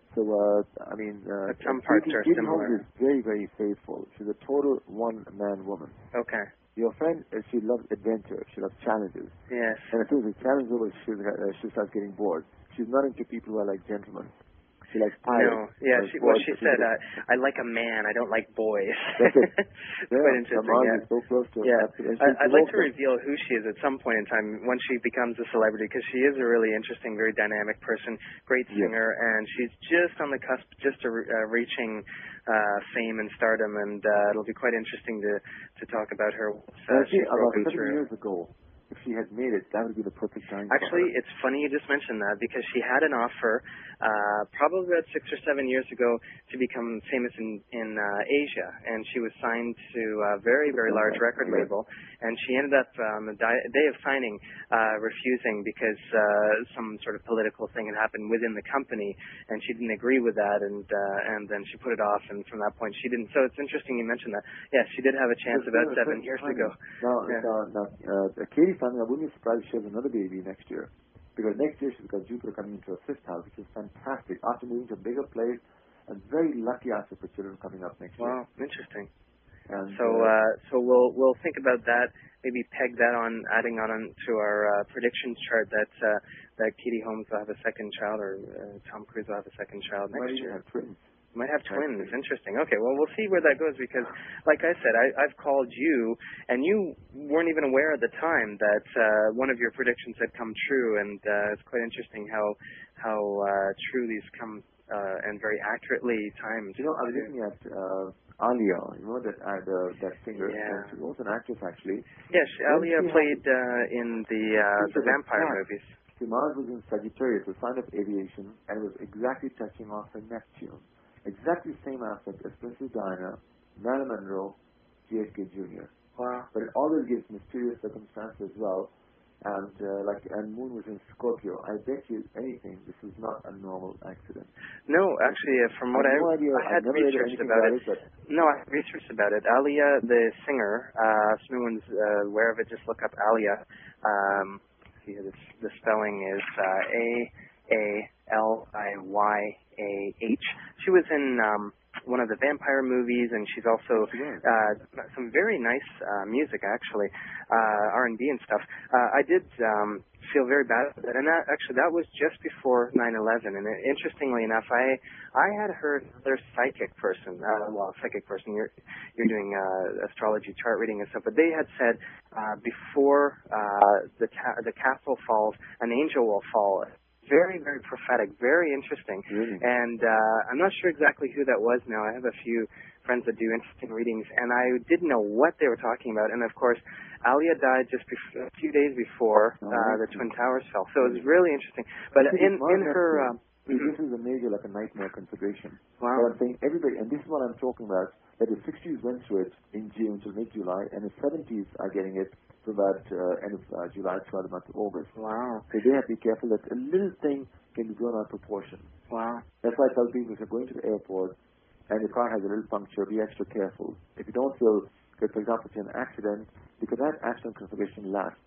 Speaker 1: So, uh, I mean, uh,
Speaker 2: But some parts
Speaker 1: Katie,
Speaker 2: are
Speaker 1: Katie
Speaker 2: similar.
Speaker 1: Holmes is very, very faithful. She's a total one-man woman.
Speaker 2: Okay.
Speaker 1: Your friend, uh, she loves adventure. She loves challenges.
Speaker 2: Yes.
Speaker 1: And as soon as the challenge is over, she, uh, she starts getting bored. She's not into people who are like gentlemen. She likes pirates.
Speaker 2: No. Yeah. She, well, she said,
Speaker 1: uh,
Speaker 2: uh, "I like a man. I don't like boys."
Speaker 1: That's it.
Speaker 2: It's
Speaker 1: Yeah,
Speaker 2: quite interesting.
Speaker 1: Kamal
Speaker 2: Yeah.
Speaker 1: is so close to
Speaker 2: Yeah.
Speaker 1: absolutely.
Speaker 2: I, I'd like to reveal who she is at some point in time when she becomes a celebrity, because she is a really interesting, very dynamic person, great singer,
Speaker 1: yes.
Speaker 2: and she's just on the cusp, just to, uh, reaching uh, fame and stardom, and uh, it'll be quite interesting to to talk about her. Uh,
Speaker 1: Uh, see,
Speaker 2: she's
Speaker 1: about
Speaker 2: broken
Speaker 1: seven
Speaker 2: through.
Speaker 1: years ago, if she had made it, that would be the perfect time
Speaker 2: Actually,
Speaker 1: for her.
Speaker 2: it's funny you just mentioned that, because she had an offer uh, probably about six or seven years ago to become famous in, in uh, Asia, and she was signed to a very, very large record
Speaker 1: Yes.
Speaker 2: label, and she ended up um, the di- day of signing uh, refusing because uh, some sort of political thing had happened within the company, and she didn't agree with that, and uh, and then she put it off, and from that point she didn't. So it's interesting you mentioned that. Yes, she did have a chance
Speaker 1: But,
Speaker 2: about
Speaker 1: uh,
Speaker 2: seven
Speaker 1: but
Speaker 2: years
Speaker 1: funny.
Speaker 2: ago.
Speaker 1: Now,
Speaker 2: Yeah.
Speaker 1: now, now uh, Katie Simon, I wouldn't be surprised if she has another baby next year. Because next year she's got Jupiter coming into her fifth house, which is fantastic. After moving to a bigger place, and very lucky after for children coming up next year.
Speaker 2: Wow, interesting.
Speaker 1: And,
Speaker 2: So,
Speaker 1: uh,
Speaker 2: uh, so we'll we'll think about that. Maybe peg that on, adding on to our uh, predictions chart that uh, that Katie Holmes will have a second child, or uh, Tom Cruise will have a second child
Speaker 1: might
Speaker 2: next
Speaker 1: even
Speaker 2: year.
Speaker 1: have twins.
Speaker 2: Might have twins.
Speaker 1: Actually.
Speaker 2: Interesting. Okay, well, we'll see where that goes, because, like I said, I, I've called you, and you weren't even aware at the time that uh, one of your predictions had come true, and uh, it's quite interesting how how uh, true these come uh, and very accurately timed.
Speaker 1: You know, I was looking at uh, Alia, you know, that uh, the, that singer,
Speaker 2: Yeah.
Speaker 1: and she's also an actress actually.
Speaker 2: Yes,
Speaker 1: When
Speaker 2: Alia
Speaker 1: she
Speaker 2: played uh, in the uh,
Speaker 1: Think
Speaker 2: the
Speaker 1: of the
Speaker 2: vampire
Speaker 1: fact,
Speaker 2: movies.
Speaker 1: see, Mars was in Sagittarius, a sign of aviation, and it was exactly touching off her Neptune. Exactly the same aspect as Princess Diana, Marilyn Monroe, J F K Junior
Speaker 2: Wow.
Speaker 1: But it always gives mysterious circumstances as well. And uh, like, and Moon was in Scorpio. I bet you anything, this is not a normal accident.
Speaker 2: No, actually, uh, from what
Speaker 1: I
Speaker 2: I,
Speaker 1: have no idea.
Speaker 2: I had
Speaker 1: I've never read
Speaker 2: researched
Speaker 1: anything
Speaker 2: about
Speaker 1: about
Speaker 2: it.
Speaker 1: it, but
Speaker 2: No, I had researched about it. Alia, the singer, uh, if no one's uh, aware of it, just look up Alia. Um, see, the, the spelling is uh, A A L I Y A H. She was in um, one of the vampire movies, and she's also uh, some very nice uh, music, actually, uh, R and B and stuff. Uh, I did um, feel very bad about that, and that actually that was just before nine eleven. And it, interestingly enough, I I had heard another psychic person, uh, well, psychic person. You're you're doing uh, astrology chart reading and stuff, but they had said uh, before uh, the ta- the castle falls, an angel will fall. Very, very prophetic, very interesting.
Speaker 1: really,
Speaker 2: And uh, I'm not sure exactly who that was now. I have a few friends that do interesting readings, and I didn't know what they were talking about. And, of course, Alia died just bef- a few days before uh, the Twin Towers fell. So it was really interesting. But in, in her... Uh,
Speaker 1: See,
Speaker 2: mm-hmm.
Speaker 1: this is a major, like a nightmare configuration.
Speaker 2: Wow.
Speaker 1: But I'm saying everybody, and this is what I'm talking about, that the sixties went through it in June to mid-July, and the seventies are getting it to about uh, end of uh, July throughout the month of August.
Speaker 2: Wow.
Speaker 1: So they have to be careful that a little thing can be blown out of proportion.
Speaker 2: Wow.
Speaker 1: That's why I tell people if you're going to the airport and your car has a little puncture, be extra careful. If you don't feel that, for example, if you're in an accident, because that accident configuration lasts.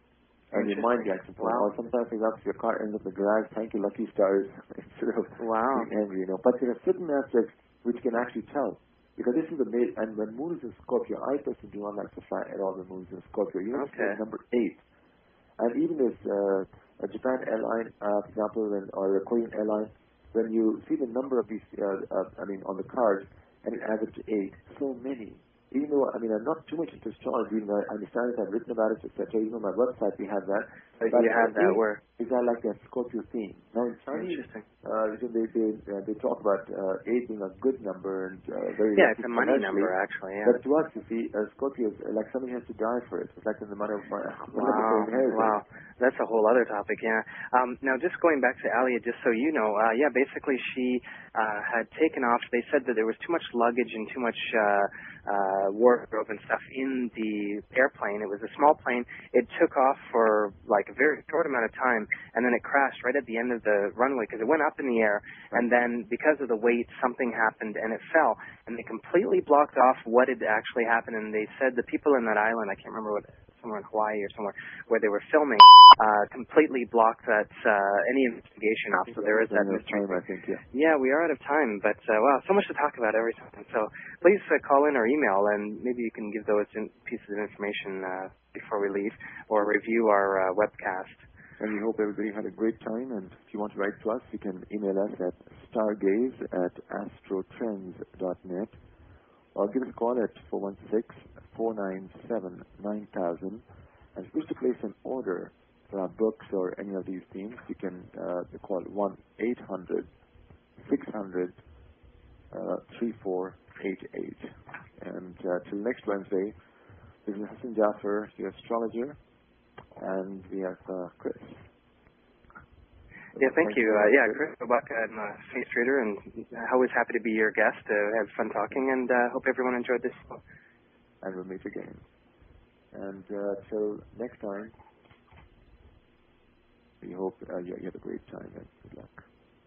Speaker 1: And your mind reacts to it.
Speaker 2: Wow.
Speaker 1: Or sometimes, for example, if your car ends up in the garage, thank you, lucky stars, instead of
Speaker 2: Wow.
Speaker 1: being angry, you know. But there are certain aspects which can actually tell. Because this is the main, and when Moon is in Scorpio, I personally do not like to fly at all when Moon is in Scorpio. You know,
Speaker 2: Okay.
Speaker 1: it's number eight. And even this uh, a Japan airline, uh, for example, when, or a Korean airline, when you see the number of these, uh, uh, I mean, on the card, and it adds up to eight, so many. Even though, I mean, I'm not too much into astrology, even though I understand it, I've written about it, et cetera. Even on my website, we have that.
Speaker 2: But
Speaker 1: But
Speaker 2: you have that
Speaker 1: eight
Speaker 2: where...
Speaker 1: is that like that Scorpio theme. Now, in Chinese,
Speaker 2: Interesting.
Speaker 1: uh, they they uh, they talk about uh, eight being a good number and uh, very
Speaker 2: Yeah,
Speaker 1: lucky
Speaker 2: it's a money
Speaker 1: financially.
Speaker 2: number, actually, yeah.
Speaker 1: But to us, you see, uh, Scorpio is uh, like somebody has to die for it. It's like in the money of my
Speaker 2: Wow, wow. That's a whole other topic, yeah. Um, now, just going back to Alia, just so you know, uh, yeah, basically she uh, had taken off. They said that there was too much luggage and too much uh, uh, wardrobe and stuff in the airplane. It was a small plane. It took off for like a very short amount of time, and then it crashed right at the end of the runway because it went up in the air, and then because of the weight, something happened and it fell, and they completely blocked off what had actually happened. And they said the people in that island, I can't remember what somewhere in Hawaii or somewhere where they were filming, uh, completely blocked that uh, any investigation off. So there is that mystery.
Speaker 1: Time, I think, yeah.
Speaker 2: Yeah, we are out of time, but uh, wow, so much to talk about every time. So please uh, call in or email, and maybe you can give those in pieces of information uh, before we leave, or review our uh, webcast.
Speaker 1: And we hope everybody had a great time. And if you want to write to us, you can email us at stargaze at astrotrends dot net, or give us a call at four one six, four nine seven, nine thousand. And if you wish to place an order for our books or any of these themes, you can uh, call one eight hundred, six hundred, three four eight eight. And uh, till next Wednesday, this is Hassan Jaffer, your astrologer, and we have uh, Chris.
Speaker 2: Yeah, thank you. Uh, yeah, Chris Obaka, I'm a space trader, and always happy to be your guest. Uh, have fun talking, and uh, hope everyone enjoyed this.
Speaker 1: And we'll meet again. And uh, till next time, we hope uh, you, you have a great time, and good luck.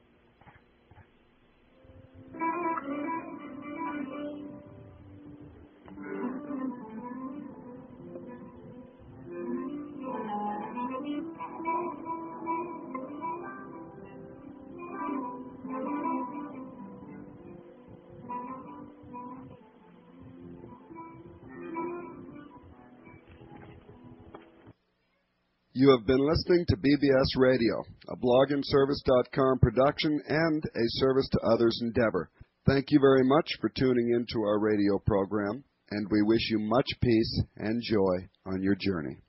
Speaker 3: You have been listening to B B S Radio, a blog and service dot com production and a service to others endeavor. Thank you very much for tuning in to our radio program, and we wish you much peace and joy on your journey.